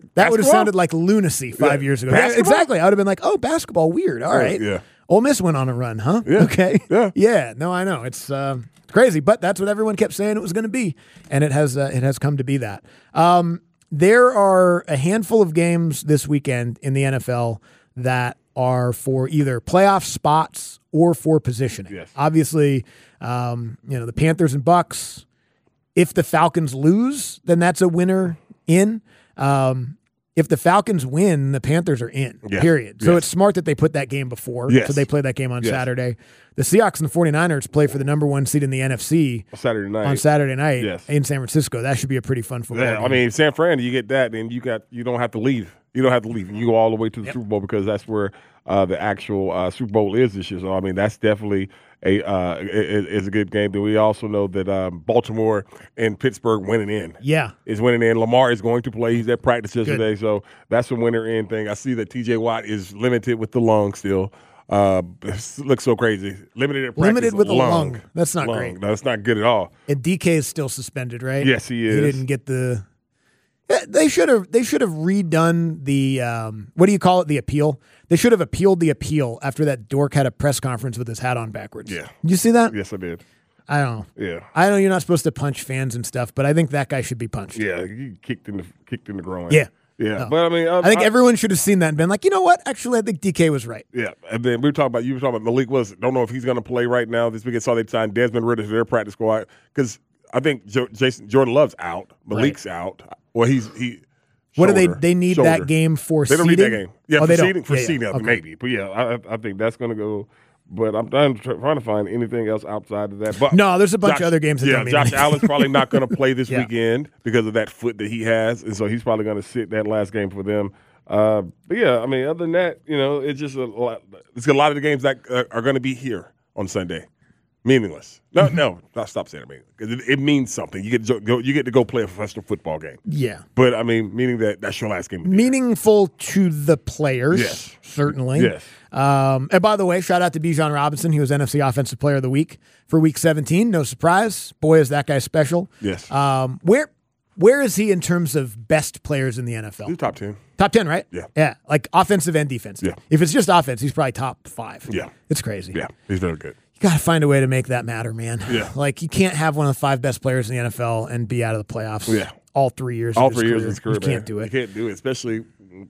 Speaker 3: lunacy 5 years ago. Yeah, exactly. I would have been like, oh, basketball, weird. All right.
Speaker 2: Yeah.
Speaker 3: Ole Miss went on a run, huh?
Speaker 2: Yeah.
Speaker 3: Okay.
Speaker 2: Yeah.
Speaker 3: Yeah. No, I know. It's crazy, but that's what everyone kept saying it was going to be, and it has come to be that. There are a handful of games this weekend in the NFL that are for either playoff spots or for positioning.
Speaker 2: Yes.
Speaker 3: Obviously, the Panthers and Bucks, if the Falcons lose, then that's a winner in. If the Falcons win, the Panthers are in, period. So it's smart that they put that game before.
Speaker 2: Yes.
Speaker 3: So they play that game on Saturday. The Seahawks and the 49ers play for the number 1 seed in the NFC on Saturday night in San Francisco. That should be a pretty fun football game.
Speaker 2: I mean, San Fran, you get that, and you don't have to leave. You don't have to leave. You go all the way to the Super Bowl because that's where the actual Super Bowl is this year. So, I mean, that's definitely is a good game. But we also know that Baltimore and Pittsburgh winning in.
Speaker 3: Yeah.
Speaker 2: Is winning in. Lamar is going to play. He's at practice yesterday. So that's a winner in thing. I see that T.J. Watt is limited with the lung still. Looks so crazy. Limited at practice.
Speaker 3: Limited with a lung. That's not great.
Speaker 2: No, that's not good at all.
Speaker 3: And DK is still suspended, right?
Speaker 2: Yes, he is.
Speaker 3: He didn't get the. They should have redone the what do you call it? The appeal. They should have appealed the appeal after that dork had a press conference with his hat on backwards.
Speaker 2: Yeah.
Speaker 3: Did you see that?
Speaker 2: Yes, I did.
Speaker 3: I don't know.
Speaker 2: Yeah.
Speaker 3: I know you're not supposed to punch fans and stuff, but I think that guy should be punched.
Speaker 2: Yeah, he kicked in the groin.
Speaker 3: Yeah.
Speaker 2: Yeah.
Speaker 3: No.
Speaker 2: But I mean,
Speaker 3: I think everyone should have seen that and been like, you know what? Actually, I think DK was right.
Speaker 2: Yeah. And then you were talking about Malik Willis. Don't know if he's going to play right now. This weekend saw they signed Desmond Ridder to their practice squad because I think Jordan Love's out. Malik's out. Well, he.
Speaker 3: What do they need that game for
Speaker 2: seeding?
Speaker 3: They
Speaker 2: don't need that game. Yeah, for seeding. For seeding,
Speaker 3: okay.
Speaker 2: maybe. But yeah, I think that's going to go. But I'm trying to find anything else outside of that. But
Speaker 3: no, there's a bunch of other games that don't mean
Speaker 2: Josh
Speaker 3: anything.
Speaker 2: Allen's probably not going to play this weekend because of that foot that he has, and so he's probably going to sit that last game for them. But yeah, I mean, other than that, it's just a lot. It's a lot of the games that are going to be here on Sunday. Meaningless. No, stop saying it meaningless. It means something. You get to go play a professional football game.
Speaker 3: Yeah.
Speaker 2: But I mean, meaning that's your last game.
Speaker 3: Meaningful to the players.
Speaker 2: Yes.
Speaker 3: Certainly.
Speaker 2: Yes.
Speaker 3: And by the way, shout out to Bijan Robinson. He was NFC Offensive Player of the Week for Week 17. No surprise. Boy, is that guy special.
Speaker 2: Yes.
Speaker 3: Where is he in terms of best players in the NFL?
Speaker 2: He's top 10.
Speaker 3: Top 10, right?
Speaker 2: Yeah.
Speaker 3: Yeah, like offensive and defense.
Speaker 2: Yeah.
Speaker 3: If it's just offense, he's probably top 5.
Speaker 2: Yeah.
Speaker 3: It's crazy.
Speaker 2: Yeah, he's very good.
Speaker 3: You got to find a way to make that matter, man.
Speaker 2: Yeah.
Speaker 3: Like, you can't have one of the 5 best players in the NFL and be out of the playoffs all 3 years
Speaker 2: of his career.
Speaker 3: You can't do it.
Speaker 2: You can't do it, especially,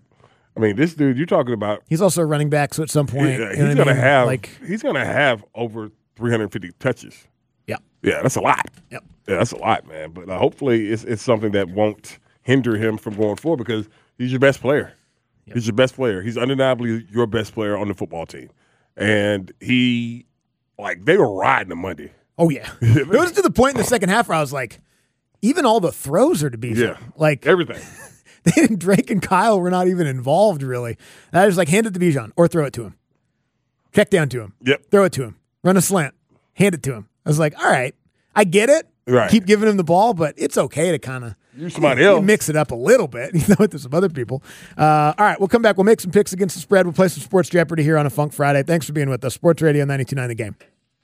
Speaker 2: I mean, this dude you're talking about.
Speaker 3: He's also a running back, so at some point,
Speaker 2: he's going to have over 350 touches.
Speaker 3: Yeah.
Speaker 2: Yeah, that's a lot.
Speaker 3: Yep.
Speaker 2: Yeah, that's a lot, man. But hopefully it's something that won't hinder him from going forward because he's your best player. Yep. He's your best player. He's undeniably your best player on the football team. And they were riding him Monday.
Speaker 3: Oh, yeah. It was to the point in the second half where I was like, even all the throws are to be like
Speaker 2: everything.
Speaker 3: Drake and Kyle were not even involved, really. I was like, hand it to Bijan or throw it to him. Check down to him.
Speaker 2: Yep.
Speaker 3: Throw it to him. Run a slant. Hand it to him. I was like, all right, I get it.
Speaker 2: Right.
Speaker 3: Keep giving him the ball, but it's okay to kind of mix it up a little bit. You know, to some other people. All right, we'll come back. We'll make some picks against the spread. We'll play some Sports Jeopardy here on a Funk Friday. Thanks for being with us. Sports Radio 92.9 The Game.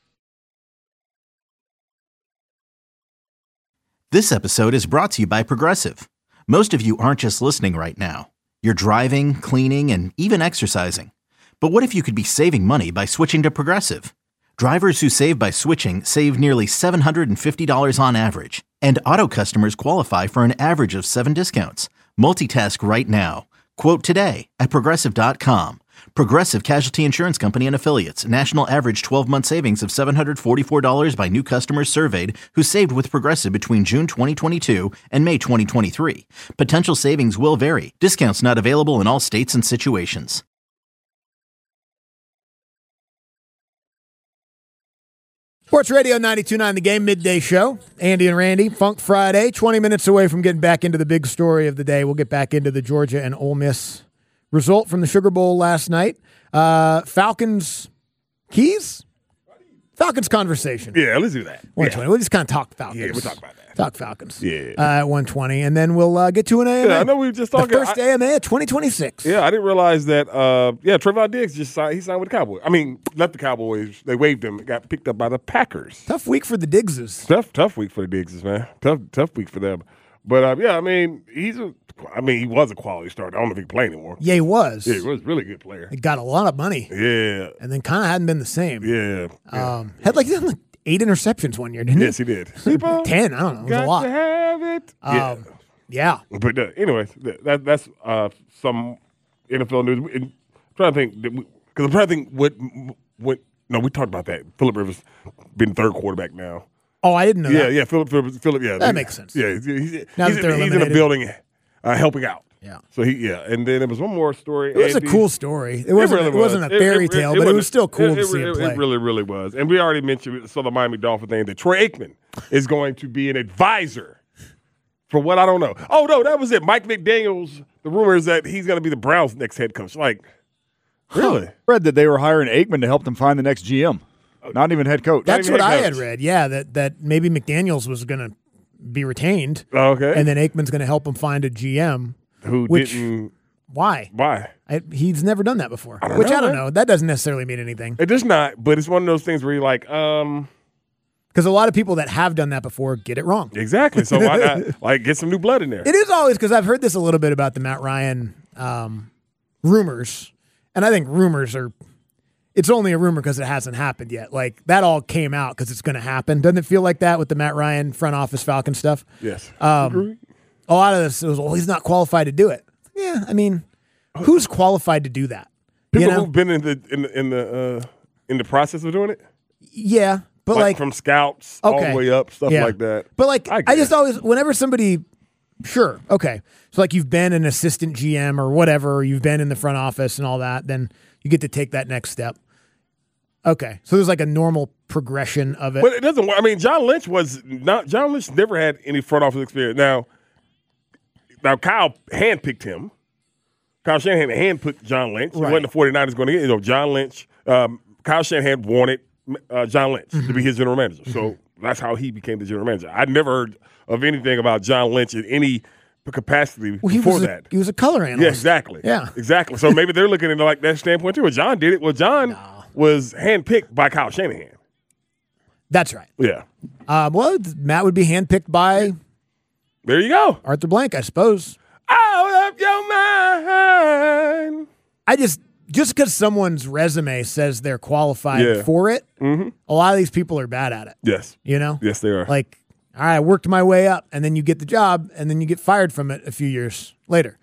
Speaker 1: This episode is brought to you by Progressive. Most of you aren't just listening right now. You're driving, cleaning, and even exercising. But what if you could be saving money by switching to Progressive? Drivers who save by switching save nearly $750 on average, and auto customers qualify for an average of 7 discounts. Multitask right now. Quote today at Progressive.com. Progressive Casualty Insurance Company and Affiliates. National average 12-month savings of $744 by new customers surveyed who saved with Progressive between June 2022 and May 2023. Potential savings will vary. Discounts not available in all states and situations.
Speaker 3: Sports Radio 92.9 The Game, midday show. Andy and Randy, Funk Friday, 20 minutes away from getting back into the big story of the day. We'll get back into the Georgia and Ole Miss result from the Sugar Bowl last night. Falcons keys? Falcons conversation.
Speaker 2: Yeah, let's do that.
Speaker 3: 120. We'll just kind of talk Falcons.
Speaker 2: Yeah, we'll talk about that.
Speaker 3: Talk Falcons.
Speaker 2: Yeah.
Speaker 3: At 120. And then we'll get to an AMA.
Speaker 2: Yeah, I know we were just talking.
Speaker 3: The first AMA of 2026.
Speaker 2: Yeah, I didn't realize that. Trayvon Diggs just signed with the Cowboys. I mean, left the Cowboys. They waived him. Got picked up by the Packers.
Speaker 3: Tough week for the Diggses.
Speaker 2: Tough week for the Diggses, man. Tough week for them. But I mean, he was a quality starter. I don't know if he can play anymore.
Speaker 3: Yeah, he was.
Speaker 2: Yeah, he was a really good player.
Speaker 3: He got a lot of money.
Speaker 2: Yeah.
Speaker 3: And then kind of hadn't been the same.
Speaker 2: Yeah.
Speaker 3: Had like 8 interceptions one year, didn't he?
Speaker 2: Yes, he did.
Speaker 3: 10, I don't know. It was a lot.
Speaker 2: To have it.
Speaker 3: Yeah.
Speaker 2: But anyways, that's some NFL news. I'm trying to think. Because I'm trying to think what. No, we talked about that. Phillip Rivers been third quarterback now.
Speaker 3: Oh, I didn't know that.
Speaker 2: Yeah, Phillip. Yeah,
Speaker 3: that makes sense.
Speaker 2: Yeah, he's in
Speaker 3: eliminated.
Speaker 2: the building, helping out.
Speaker 3: Yeah.
Speaker 2: So and then there was one more story.
Speaker 3: It was a cool story. It wasn't a fairy tale, but it was still cool to see it play.
Speaker 2: It really, really was. And we already mentioned the Miami Dolphin thing that Troy Aikman is going to be an advisor for what I don't know. Oh no, that was it. Mike McDaniels. The rumor is that he's going to be the Browns' next head coach. Like, really?
Speaker 5: I read that they were hiring Aikman to help them find the next GM. Not even head coach.
Speaker 3: That's what I had read. Yeah, that maybe McDaniels was going to be retained.
Speaker 2: Okay.
Speaker 3: And then Aikman's going to help him find a GM.
Speaker 2: Didn't.
Speaker 3: Why?
Speaker 2: Why?
Speaker 3: He's never done that before. I don't know. That doesn't necessarily mean anything.
Speaker 2: It does not, but it's one of those things where you're like,
Speaker 3: because a lot of people that have done that before get it wrong.
Speaker 2: Exactly. So why not get some new blood in there?
Speaker 3: It is always, because I've heard this a little bit about the Matt Ryan rumors, and I think rumors are. It's only a rumor because it hasn't happened yet. Like, that all came out because it's going to happen. Doesn't it feel like that with the Matt Ryan front office Falcon stuff?
Speaker 2: Yes.
Speaker 3: A lot of this was, he's not qualified to do it. Yeah, I mean, who's qualified to do that?
Speaker 2: People who've been in the process of doing it.
Speaker 3: Yeah, but like
Speaker 2: from scouts all the way up, stuff like that.
Speaker 3: But like, I just always, whenever somebody, sure, okay, so like you've been an assistant GM or whatever, or you've been in the front office and all that, then you get to take that next step. Okay, so there's like a normal progression of it.
Speaker 2: But it doesn't. I mean, John Lynch never had any front office experience. Now Kyle handpicked him. Kyle Shanahan handpicked John Lynch. Right. It wasn't the 49ers going to get John Lynch. Kyle Shanahan wanted John Lynch to be his general manager. So that's how he became the general manager. I'd never heard of anything about John Lynch in any capacity before that.
Speaker 3: He was a color analyst.
Speaker 2: Yeah, exactly.
Speaker 3: Yeah.
Speaker 2: Exactly. So maybe they're looking at it like that standpoint too. Well, John did it. Well, John was handpicked by Kyle Shanahan.
Speaker 3: That's right.
Speaker 2: Yeah.
Speaker 3: Well, Matt would be handpicked by...
Speaker 2: There you go.
Speaker 3: Arthur Blank, I suppose.
Speaker 2: Out of your mind.
Speaker 3: I just because someone's resume says they're qualified for it, a lot of these people are bad at it.
Speaker 2: Yes.
Speaker 3: You know?
Speaker 2: Yes, they are.
Speaker 3: Like, all right, I worked my way up, and then you get the job, and then you get fired from it a few years later.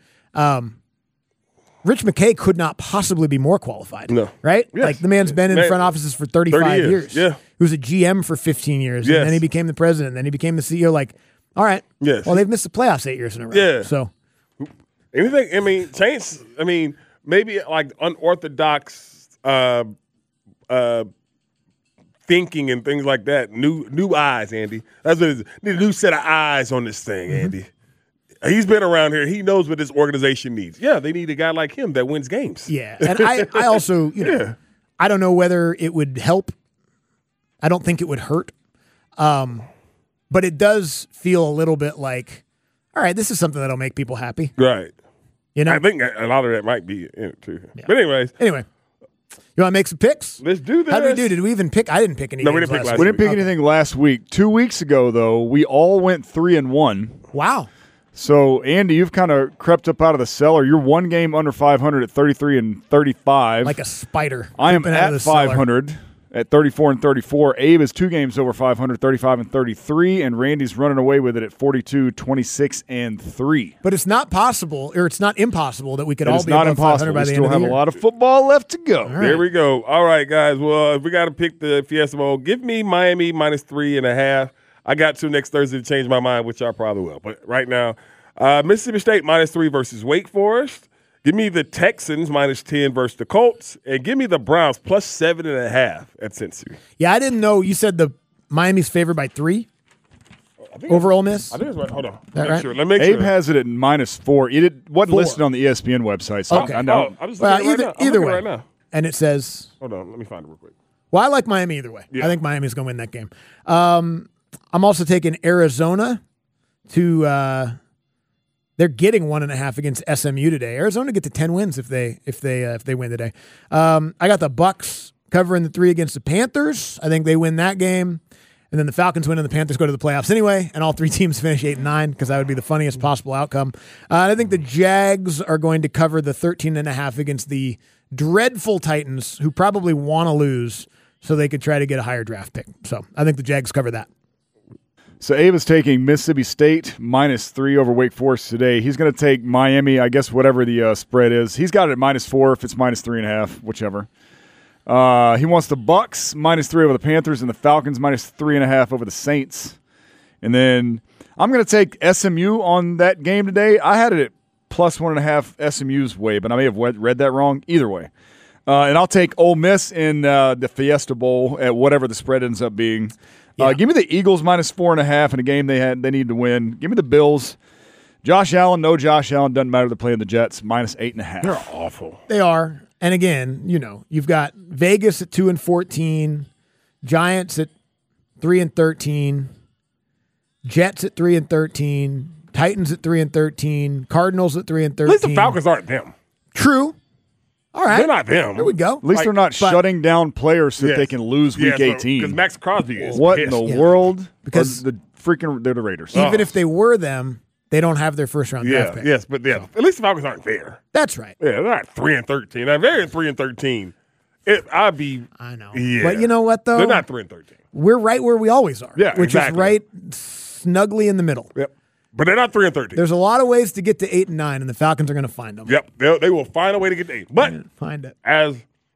Speaker 3: Rich McKay could not possibly be more qualified.
Speaker 2: No.
Speaker 3: Right?
Speaker 2: Yes.
Speaker 3: Like, the man's been in front offices for 35 years.
Speaker 2: Yeah.
Speaker 3: He was a GM for 15 years, and then he became the president, and then he became the CEO. Like, all right.
Speaker 2: Yes.
Speaker 3: Well, they've missed the playoffs 8 years in a row.
Speaker 2: Yeah.
Speaker 3: So
Speaker 2: anything, I mean, change, I mean, maybe like unorthodox thinking and things like that. New eyes, Andy. That's what it is. Need a new set of eyes on this thing, Andy. He's been around here. He knows what this organization needs. Yeah, they need a guy like him that wins games.
Speaker 3: Yeah. And I also, I don't know whether it would help. I don't think it would hurt. But it does feel a little bit like, all right, this is something that'll make people happy.
Speaker 2: Right.
Speaker 3: You know?
Speaker 2: I think a lot of that might be in it, too. Yeah. But anyway.
Speaker 3: You want to make some picks?
Speaker 2: Let's do this.
Speaker 3: How did we do? Did we even pick? I didn't pick any.
Speaker 2: No, we didn't pick last week.
Speaker 5: We didn't pick anything last week. 2 weeks ago, though, we all went 3-1.
Speaker 3: Wow.
Speaker 5: So, Andy, you've kind of crept up out of the cellar. You're one game under 500 at 33-35.
Speaker 3: Like a spider.
Speaker 5: I am at 500 at 34-34. Abe is 2 games over 500, 35-33, and Randy's running away with it at 42, 26-3.
Speaker 3: But it's not possible, or it's not impossible that we could all be above 500 by the end of the year.
Speaker 5: We still have a lot of football left to go.
Speaker 3: Right.
Speaker 2: There we go. All right, guys. Well, if we got to pick the Fiesta Bowl, give me Miami -3.5. I got to next Thursday to change my mind, which I probably will. But right now, Mississippi State -3 versus Wake Forest. Give me the Texans -10 versus the Colts. And give me the Browns +7.5 at Cincy.
Speaker 3: Yeah, I didn't know. You said the Miami's favored by 3 over Ole Miss?
Speaker 2: I think it's right. Hold on.
Speaker 3: That right?
Speaker 2: Let me make
Speaker 5: Abe
Speaker 2: sure.
Speaker 5: has it at -4. It wasn't listed on the ESPN website. So
Speaker 3: Okay.
Speaker 5: I know.
Speaker 2: I'm just
Speaker 3: Well,
Speaker 2: looking right now. I'm
Speaker 3: either
Speaker 2: looking
Speaker 3: way.
Speaker 2: right now.
Speaker 3: And it says,
Speaker 2: Hold on. Let me find it real quick.
Speaker 3: well, I like Miami either way.
Speaker 2: Yeah.
Speaker 3: I think Miami's going to win that game. I'm also taking Arizona to they're getting 1.5 against SMU today. Arizona get to 10 wins if they win today. I got the Bucks covering the 3 against the Panthers. I think they win that game. And then the Falcons win and the Panthers go to the playoffs anyway, and all 3 teams finish 8-9 because that would be the funniest possible outcome. I think the Jags are going to cover the 13.5 against the dreadful Titans, who probably want to lose so they could try to get a higher draft pick. So I think the Jags cover that.
Speaker 5: So Abe is taking Mississippi State -3 over Wake Forest today. He's going to take Miami, I guess whatever the spread is. He's got it at -4 if it's -3.5, whichever. He wants the Bucks -3 over the Panthers and the Falcons -3.5 over the Saints. And then I'm going to take SMU on that game today. I had it at +1.5 SMU's way, but I may have read that wrong. Either way. And I'll take Ole Miss in the Fiesta Bowl at whatever the spread ends up being.
Speaker 3: Yeah.
Speaker 5: Give me the Eagles -4.5 in a game they need to win. Give me the Bills. Josh Allen, no Josh Allen, doesn't matter. They're playing the Jets -8.5.
Speaker 2: They're awful.
Speaker 3: They are. And again, you've got Vegas at 2-14, Giants at 3-13, Jets at 3-13, Titans at 3-13, Cardinals at 3-13.
Speaker 2: At least the Falcons aren't them.
Speaker 3: True. All right.
Speaker 2: They're not them.
Speaker 3: There we go.
Speaker 5: At least they're not shutting down players so that
Speaker 2: Yes.
Speaker 5: they can lose week 18.
Speaker 2: Because Max Crosby is
Speaker 5: What
Speaker 2: pissed.
Speaker 5: in the world?
Speaker 3: Because
Speaker 5: they're the Raiders.
Speaker 3: Even if they were them, they don't have their first-round draft pick.
Speaker 2: Yes, but at least the Falcons aren't there.
Speaker 3: That's right.
Speaker 2: Yeah, they're not 3-13. They're 3-13. I'd be.
Speaker 3: I know.
Speaker 2: Yeah.
Speaker 3: But you know what, though?
Speaker 2: They're not 3-13.
Speaker 3: We're right where we always are.
Speaker 2: Yeah,
Speaker 3: which
Speaker 2: exactly.
Speaker 3: is right snugly in the middle.
Speaker 2: Yep. But they're not 3-13.
Speaker 3: There's a lot of ways to get to 8 and 9, and the Falcons are going to find them.
Speaker 2: Yep. They will find a way to get to 8. But
Speaker 3: Find it.
Speaker 2: as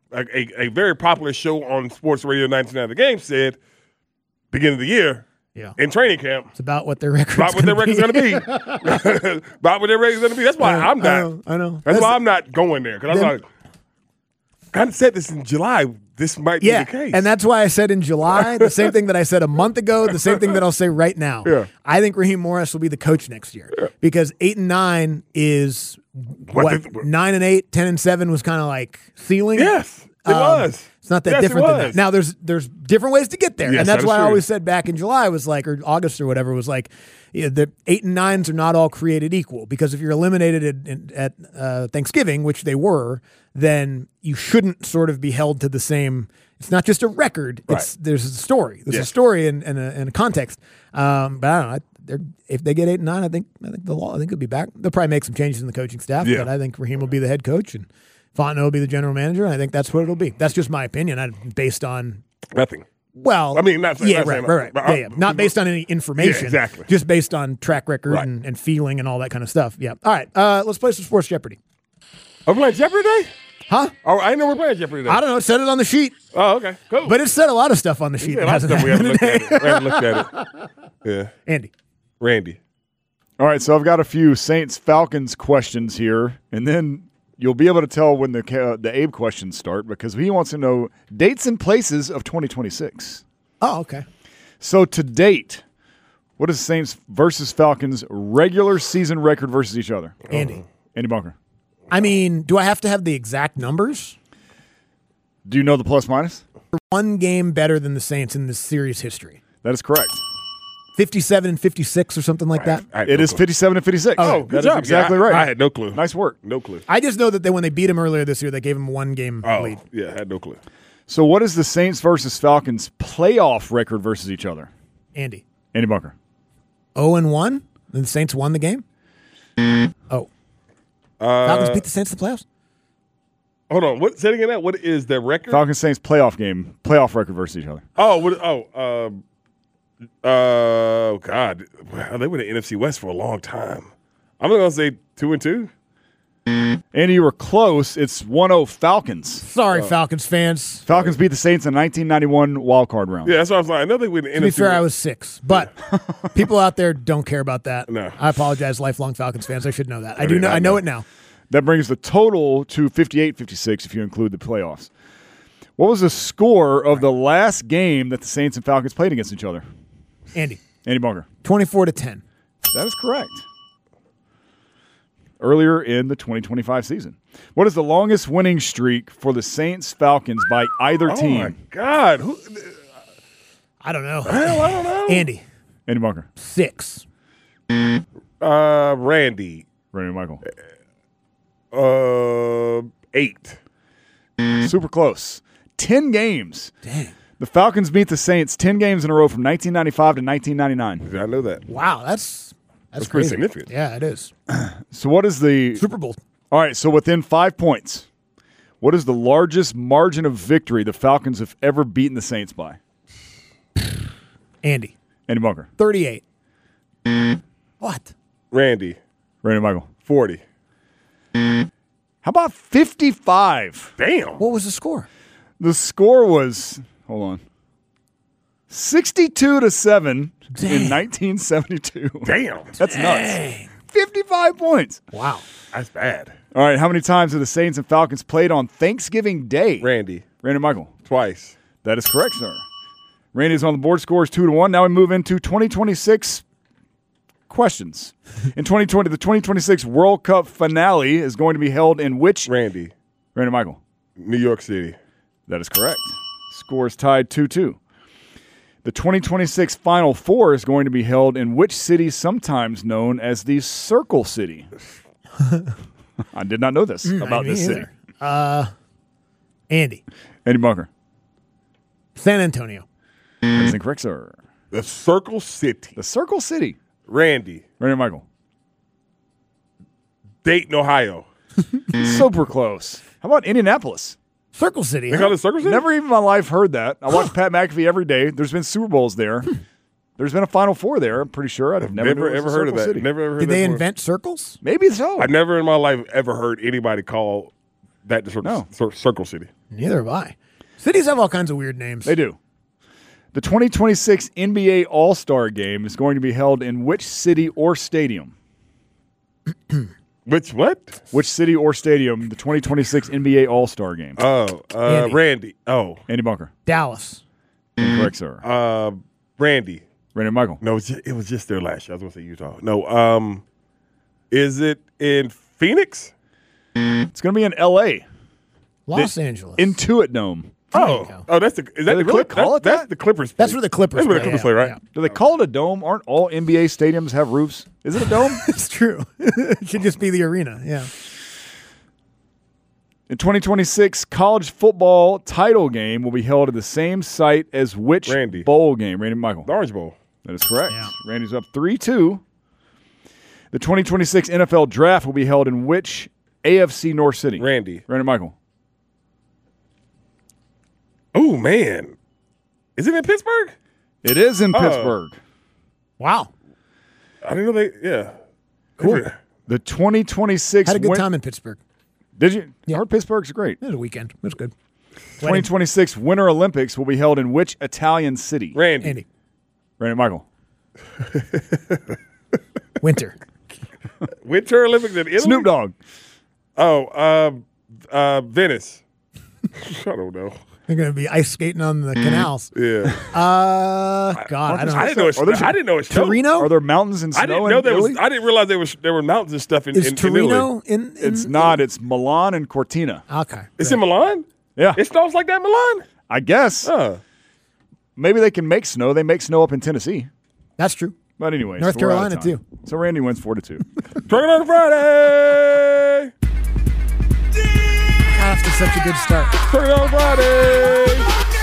Speaker 2: a very popular show on Sports Radio 99 The Game said, beginning of the year,
Speaker 3: Yeah.
Speaker 2: in training camp,
Speaker 3: It's about what their record's
Speaker 2: about what their
Speaker 3: gonna
Speaker 2: record's
Speaker 3: be.
Speaker 2: going to be. About what their record's going to be. That's why I'm not.
Speaker 3: I know.
Speaker 2: That's why I'm not going there. Because I'm like, kind of said this in July. This might be
Speaker 3: Yeah,
Speaker 2: the case.
Speaker 3: and that's why I said in July the same thing that I said a month ago, the same thing that I'll say right now.
Speaker 2: Yeah.
Speaker 3: I think Raheem Morris will be the coach next year because 8 and 9 is what 9 and 8, 10 and 7 was kind of like ceiling.
Speaker 2: Yes, it was.
Speaker 3: It's not that
Speaker 2: Yes, it
Speaker 3: different than that.
Speaker 2: was.
Speaker 3: Now there's different ways to get there,
Speaker 2: Yes,
Speaker 3: and
Speaker 2: that
Speaker 3: that's
Speaker 2: is
Speaker 3: why I
Speaker 2: true.
Speaker 3: always said back in July was like, or August or whatever was like, the 8 and 9s are not all created equal because if you're eliminated at Thanksgiving, which they were, then you shouldn't sort of be held to the same. It's not just a record. There's a story. There's a story and a context. But I don't know. If they get 8 and 9, I think it'll be back. They'll probably make some changes in the coaching staff.
Speaker 2: Yeah.
Speaker 3: But I think Raheem will be the head coach and Fontenot will be the general manager. And I think that's what it'll be. That's just my opinion. Based on
Speaker 2: Nothing.
Speaker 3: well,
Speaker 2: I mean, not saying-
Speaker 3: yeah,
Speaker 2: not
Speaker 3: right.
Speaker 2: saying-
Speaker 3: Yeah. Not based on any information.
Speaker 2: Yeah, exactly.
Speaker 3: Just based on track record
Speaker 2: Right.
Speaker 3: and feeling and all that kind of stuff. Yeah. All right. Let's play some Sports Jeopardy.
Speaker 2: Are we playing Jeopardy today?
Speaker 3: Huh?
Speaker 2: Oh, I didn't know we're playing Jeopardy today.
Speaker 3: I don't know. It said it on the sheet,
Speaker 2: Oh, okay. Cool.
Speaker 3: but it said a lot of stuff on the sheet.
Speaker 2: Yeah,
Speaker 3: that
Speaker 2: lots of
Speaker 3: hasn't
Speaker 2: stuff we haven't
Speaker 3: happened
Speaker 2: looked at
Speaker 3: today.
Speaker 2: it. We haven't looked at it. Yeah.
Speaker 3: Andy.
Speaker 2: Randy.
Speaker 5: All right, so I've got a few Saints-Falcons questions here, and then you'll be able to tell when the Abe questions start because he wants to know dates and places of 2026.
Speaker 3: Oh, okay.
Speaker 5: So to date, what is Saints versus Falcons regular season record versus each other?
Speaker 3: Andy.
Speaker 5: Andy Bunker.
Speaker 3: I mean, do I have to have the exact numbers?
Speaker 5: Do you know the plus minus?
Speaker 3: One game better than the Saints in this series history.
Speaker 5: That is correct.
Speaker 3: 57 and 56 or something like that.
Speaker 2: I had
Speaker 5: It
Speaker 2: no
Speaker 5: is
Speaker 2: clue.
Speaker 5: 57 and 56.
Speaker 2: Oh, good
Speaker 5: that
Speaker 2: job.
Speaker 5: is exactly
Speaker 2: Yeah,
Speaker 5: right.
Speaker 2: I had no clue.
Speaker 5: Nice work.
Speaker 2: No clue.
Speaker 3: I just know that when they beat him earlier this year, they gave him one game
Speaker 2: Oh,
Speaker 3: lead.
Speaker 2: yeah, I had no clue.
Speaker 5: So what is the Saints versus Falcons playoff record versus each other?
Speaker 3: Andy.
Speaker 5: Andy Bunker.
Speaker 3: 0 and 1? And the Saints won the game? Oh. Falcons beat the Saints in the playoffs?
Speaker 2: Hold on. What? Say it again. What is the record?
Speaker 5: Falcons Saints playoff record versus each other.
Speaker 2: Oh, God. Wow, they were in the NFC West for a long time. I'm going to say 2-2.
Speaker 5: Andy, you were close. It's 1-0 Falcons.
Speaker 3: Sorry, Falcons fans.
Speaker 5: Falcons beat the Saints in 1991 wild card round.
Speaker 2: Yeah, that's what I was like. I know they were in the
Speaker 3: To be
Speaker 2: NFC
Speaker 3: fair, I
Speaker 2: West.
Speaker 3: was 6. But people out there don't care about that.
Speaker 2: No.
Speaker 3: I apologize, lifelong Falcons fans. I should know that. I
Speaker 2: mean,
Speaker 3: know.
Speaker 2: I
Speaker 3: I know
Speaker 2: know.
Speaker 3: it now.
Speaker 5: That brings the total to 58-56 if you include the playoffs. What was the score of the last game that the Saints and Falcons played against each other?
Speaker 3: Andy.
Speaker 5: Andy Bunker.
Speaker 3: 24-10.
Speaker 5: That is correct. Earlier in the 2025 season. What is the longest winning streak for the Saints Falcons by either
Speaker 2: Oh,
Speaker 5: team?
Speaker 2: my God. Who?
Speaker 3: I don't know.
Speaker 2: Hell, I don't know.
Speaker 3: Andy.
Speaker 5: Andy Bunker.
Speaker 3: 6.
Speaker 2: Randy.
Speaker 5: Randy Michael.
Speaker 2: 8.
Speaker 5: Super close. 10 games.
Speaker 3: Dang.
Speaker 5: The Falcons beat the Saints 10 games in a row from 1995 to 1999.
Speaker 2: I know that.
Speaker 3: Wow, that's
Speaker 2: pretty
Speaker 3: crazy.
Speaker 2: significant.
Speaker 3: Yeah, it is.
Speaker 5: So what is the
Speaker 3: Super Bowl.
Speaker 5: All right, so within 5 points, what is the largest margin of victory the Falcons have ever beaten the Saints by?
Speaker 3: Andy.
Speaker 5: Andy Bunker.
Speaker 3: 38. What?
Speaker 2: Randy.
Speaker 5: Randy Michael.
Speaker 2: 40.
Speaker 5: How about 55?
Speaker 2: Damn.
Speaker 3: What was the score?
Speaker 5: The score was, hold on, 62-7 in 1972.
Speaker 2: Damn.
Speaker 5: That's nuts. 55 points.
Speaker 3: Wow.
Speaker 2: That's bad.
Speaker 5: All right, how many times have the Saints and Falcons played on Thanksgiving Day?
Speaker 2: Randy.
Speaker 5: Randy Michael.
Speaker 2: Twice.
Speaker 5: That is correct, sir. Randy's on the board, scores 2-1. Now we move into 2026 questions. In 2020, the 2026 World Cup finale is going to be held in which?
Speaker 2: Randy.
Speaker 5: Randy Michael.
Speaker 2: New York City.
Speaker 5: That is correct. Scores tied 2-2. The 2026 Final Four is going to be held in which city, sometimes known as the Circle City? I did not know this about
Speaker 3: Me
Speaker 5: this city.
Speaker 3: either. Andy.
Speaker 5: Andy Bunker.
Speaker 3: San Antonio.
Speaker 5: That's incorrect, sir.
Speaker 2: The Circle City.
Speaker 5: The Circle City.
Speaker 2: Randy.
Speaker 5: Randy Michael.
Speaker 2: Dayton, Ohio.
Speaker 5: Super close. How about Indianapolis?
Speaker 3: Circle City.
Speaker 2: They
Speaker 3: huh?
Speaker 2: call it Circle City?
Speaker 5: Never even in my life heard that. I watch Pat McAfee every day. There's been Super Bowls there. There's been a Final Four there. I'm pretty sure. I've never knew it was
Speaker 2: ever
Speaker 5: a
Speaker 2: heard of
Speaker 5: Circle
Speaker 2: that.
Speaker 5: City.
Speaker 2: Never ever heard
Speaker 3: Did
Speaker 2: that
Speaker 3: they
Speaker 2: before.
Speaker 3: invent circles?
Speaker 5: Maybe so.
Speaker 2: I never in my life ever heard anybody call that the
Speaker 5: No.
Speaker 2: Circle City.
Speaker 3: Neither have I. Cities have all kinds of weird names.
Speaker 5: They do. The 2026 NBA All-Star Game is going to be held in which city or stadium?
Speaker 2: Which what?
Speaker 5: Which city or stadium, the 2026 NBA All-Star Game?
Speaker 2: Oh,
Speaker 3: Andy.
Speaker 2: Randy. Oh,
Speaker 5: Andy Bunker.
Speaker 3: Dallas.
Speaker 5: Incorrect, sir.
Speaker 2: Randy.
Speaker 5: Randy Michael.
Speaker 2: No, it was just there last year. I was going to say Utah. No, is it in Phoenix?
Speaker 5: It's going to be in L.A.
Speaker 3: Los Angeles.
Speaker 5: Intuit Dome.
Speaker 3: go.
Speaker 2: Oh, that's the. Is that
Speaker 5: Do they
Speaker 2: the
Speaker 5: really
Speaker 2: Clip?
Speaker 5: call it
Speaker 2: That's
Speaker 5: that?
Speaker 2: the Clippers.
Speaker 3: That's
Speaker 2: play.
Speaker 3: where the Clippers
Speaker 2: That's where the
Speaker 3: play,
Speaker 2: Clippers
Speaker 3: yeah,
Speaker 2: play, right?
Speaker 3: yeah.
Speaker 5: Do they call it a dome? Aren't all NBA stadiums have roofs? Is it a dome?
Speaker 3: It's true. It should just be the arena. Yeah.
Speaker 5: In 2026, college football title game will be held at the same site as which
Speaker 2: Randy.
Speaker 5: bowl game? Randy Michael.
Speaker 2: The Orange Bowl.
Speaker 5: That is correct.
Speaker 3: Yeah.
Speaker 5: Randy's up 3-2. The 2026 NFL Draft will be held in which AFC North city?
Speaker 2: Randy.
Speaker 5: Randy Michael.
Speaker 2: Oh man, is it in Pittsburgh?
Speaker 5: It is in Pittsburgh.
Speaker 3: Wow.
Speaker 2: I didn't know they. Yeah.
Speaker 3: Cool.
Speaker 5: The 2026
Speaker 3: Had a good time in Pittsburgh.
Speaker 5: Did you?
Speaker 3: Yeah.
Speaker 5: I heard Pittsburgh's great.
Speaker 3: It was a weekend. It was good.
Speaker 5: 2026 Winter Olympics will be held in which Italian city?
Speaker 2: Randy.
Speaker 3: Andy.
Speaker 5: Randy Michael.
Speaker 3: Winter.
Speaker 2: Winter Olympics in Italy.
Speaker 5: Snoop Dogg.
Speaker 2: Oh, Venice. I don't know.
Speaker 3: They're going to be ice skating on the canals.
Speaker 2: Yeah.
Speaker 3: God, I don't know.
Speaker 2: I didn't know. I didn't know it's snow.
Speaker 3: Torino?
Speaker 5: Are there mountains and snow
Speaker 2: I didn't know
Speaker 5: in
Speaker 2: there
Speaker 5: Italy?
Speaker 2: was. I didn't realize there were mountains and stuff in
Speaker 3: Is
Speaker 2: in
Speaker 3: Torino
Speaker 2: Italy.
Speaker 3: in
Speaker 5: It's not. It's Milan and Cortina.
Speaker 3: Okay.
Speaker 2: It's in Milan.
Speaker 5: Yeah.
Speaker 2: It snows like that in Milan.
Speaker 5: I guess. Maybe they can make snow. They make snow up in Tennessee.
Speaker 3: That's true.
Speaker 5: But anyway.
Speaker 3: North Carolina, too.
Speaker 5: So Randy wins 4-2.
Speaker 2: Trucking on Friday.
Speaker 3: God, that's such a good start.
Speaker 2: Trucking on Friday.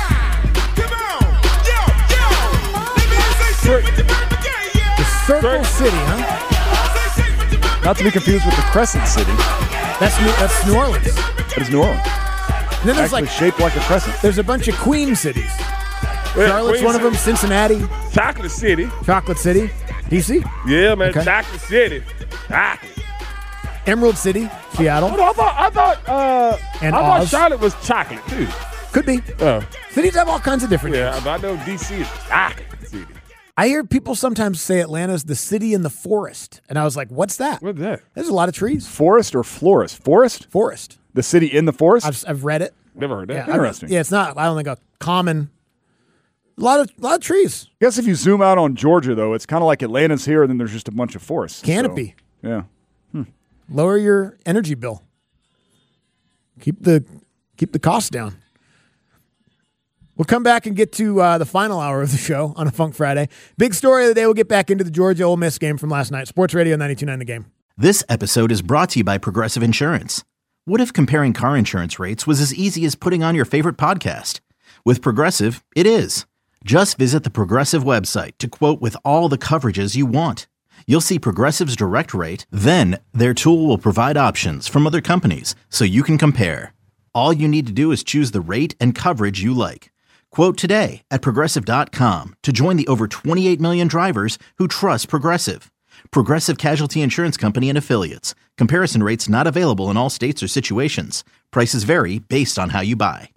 Speaker 3: The Circle City, huh?
Speaker 5: Not to be confused with the Crescent City.
Speaker 3: That's New Orleans.
Speaker 5: That is New Orleans.
Speaker 3: And then there's
Speaker 5: Actually shaped like a crescent.
Speaker 3: there's a bunch of Queen cities.
Speaker 2: Yeah,
Speaker 3: Charlotte's
Speaker 2: Queen
Speaker 3: one of them.
Speaker 2: City.
Speaker 3: Cincinnati,
Speaker 2: Chocolate City.
Speaker 3: Chocolate City, DC,
Speaker 2: Yeah, man.
Speaker 3: Okay.
Speaker 2: Chocolate City. Chocolate.
Speaker 3: Emerald City, Seattle.
Speaker 2: I thought
Speaker 3: And
Speaker 2: I thought
Speaker 3: Oz.
Speaker 2: Charlotte was chocolate too.
Speaker 3: Could be. Cities have all kinds of different
Speaker 2: Yeah,
Speaker 3: names.
Speaker 2: but I know DC is chocolate city.
Speaker 3: I hear people sometimes say Atlanta's the city in the forest, and I was like, "What's that?"
Speaker 2: What's that?
Speaker 3: There's a lot of trees.
Speaker 5: Forest or florist? Forest?
Speaker 3: Forest.
Speaker 5: The city in the forest?
Speaker 3: I've read it.
Speaker 2: Never heard that.
Speaker 3: Yeah,
Speaker 5: Interesting.
Speaker 3: Yeah, it's not. I don't think a common. A lot of trees.
Speaker 5: I guess if you zoom out on Georgia, though, it's kind of like Atlanta's here, and then there's just a bunch of forests.
Speaker 3: Canopy.
Speaker 5: So, yeah.
Speaker 3: Lower your energy bill. Keep the costs down. We'll come back and get to the final hour of the show on a Funk Friday. Big story of the day. We'll get back into the Georgia Ole Miss game from last night. Sports Radio 92.9 The Game.
Speaker 1: This episode is brought to you by Progressive Insurance. What if comparing car insurance rates was as easy as putting on your favorite podcast? With Progressive, it is. Just visit the Progressive website to quote with all the coverages you want. You'll see Progressive's direct rate, then their tool will provide options from other companies so you can compare. All you need to do is choose the rate and coverage you like. Quote today at Progressive.com to join the over 28 million drivers who trust Progressive. Progressive Casualty Insurance Company and Affiliates. Comparison rates not available in all states or situations. Prices vary based on how you buy.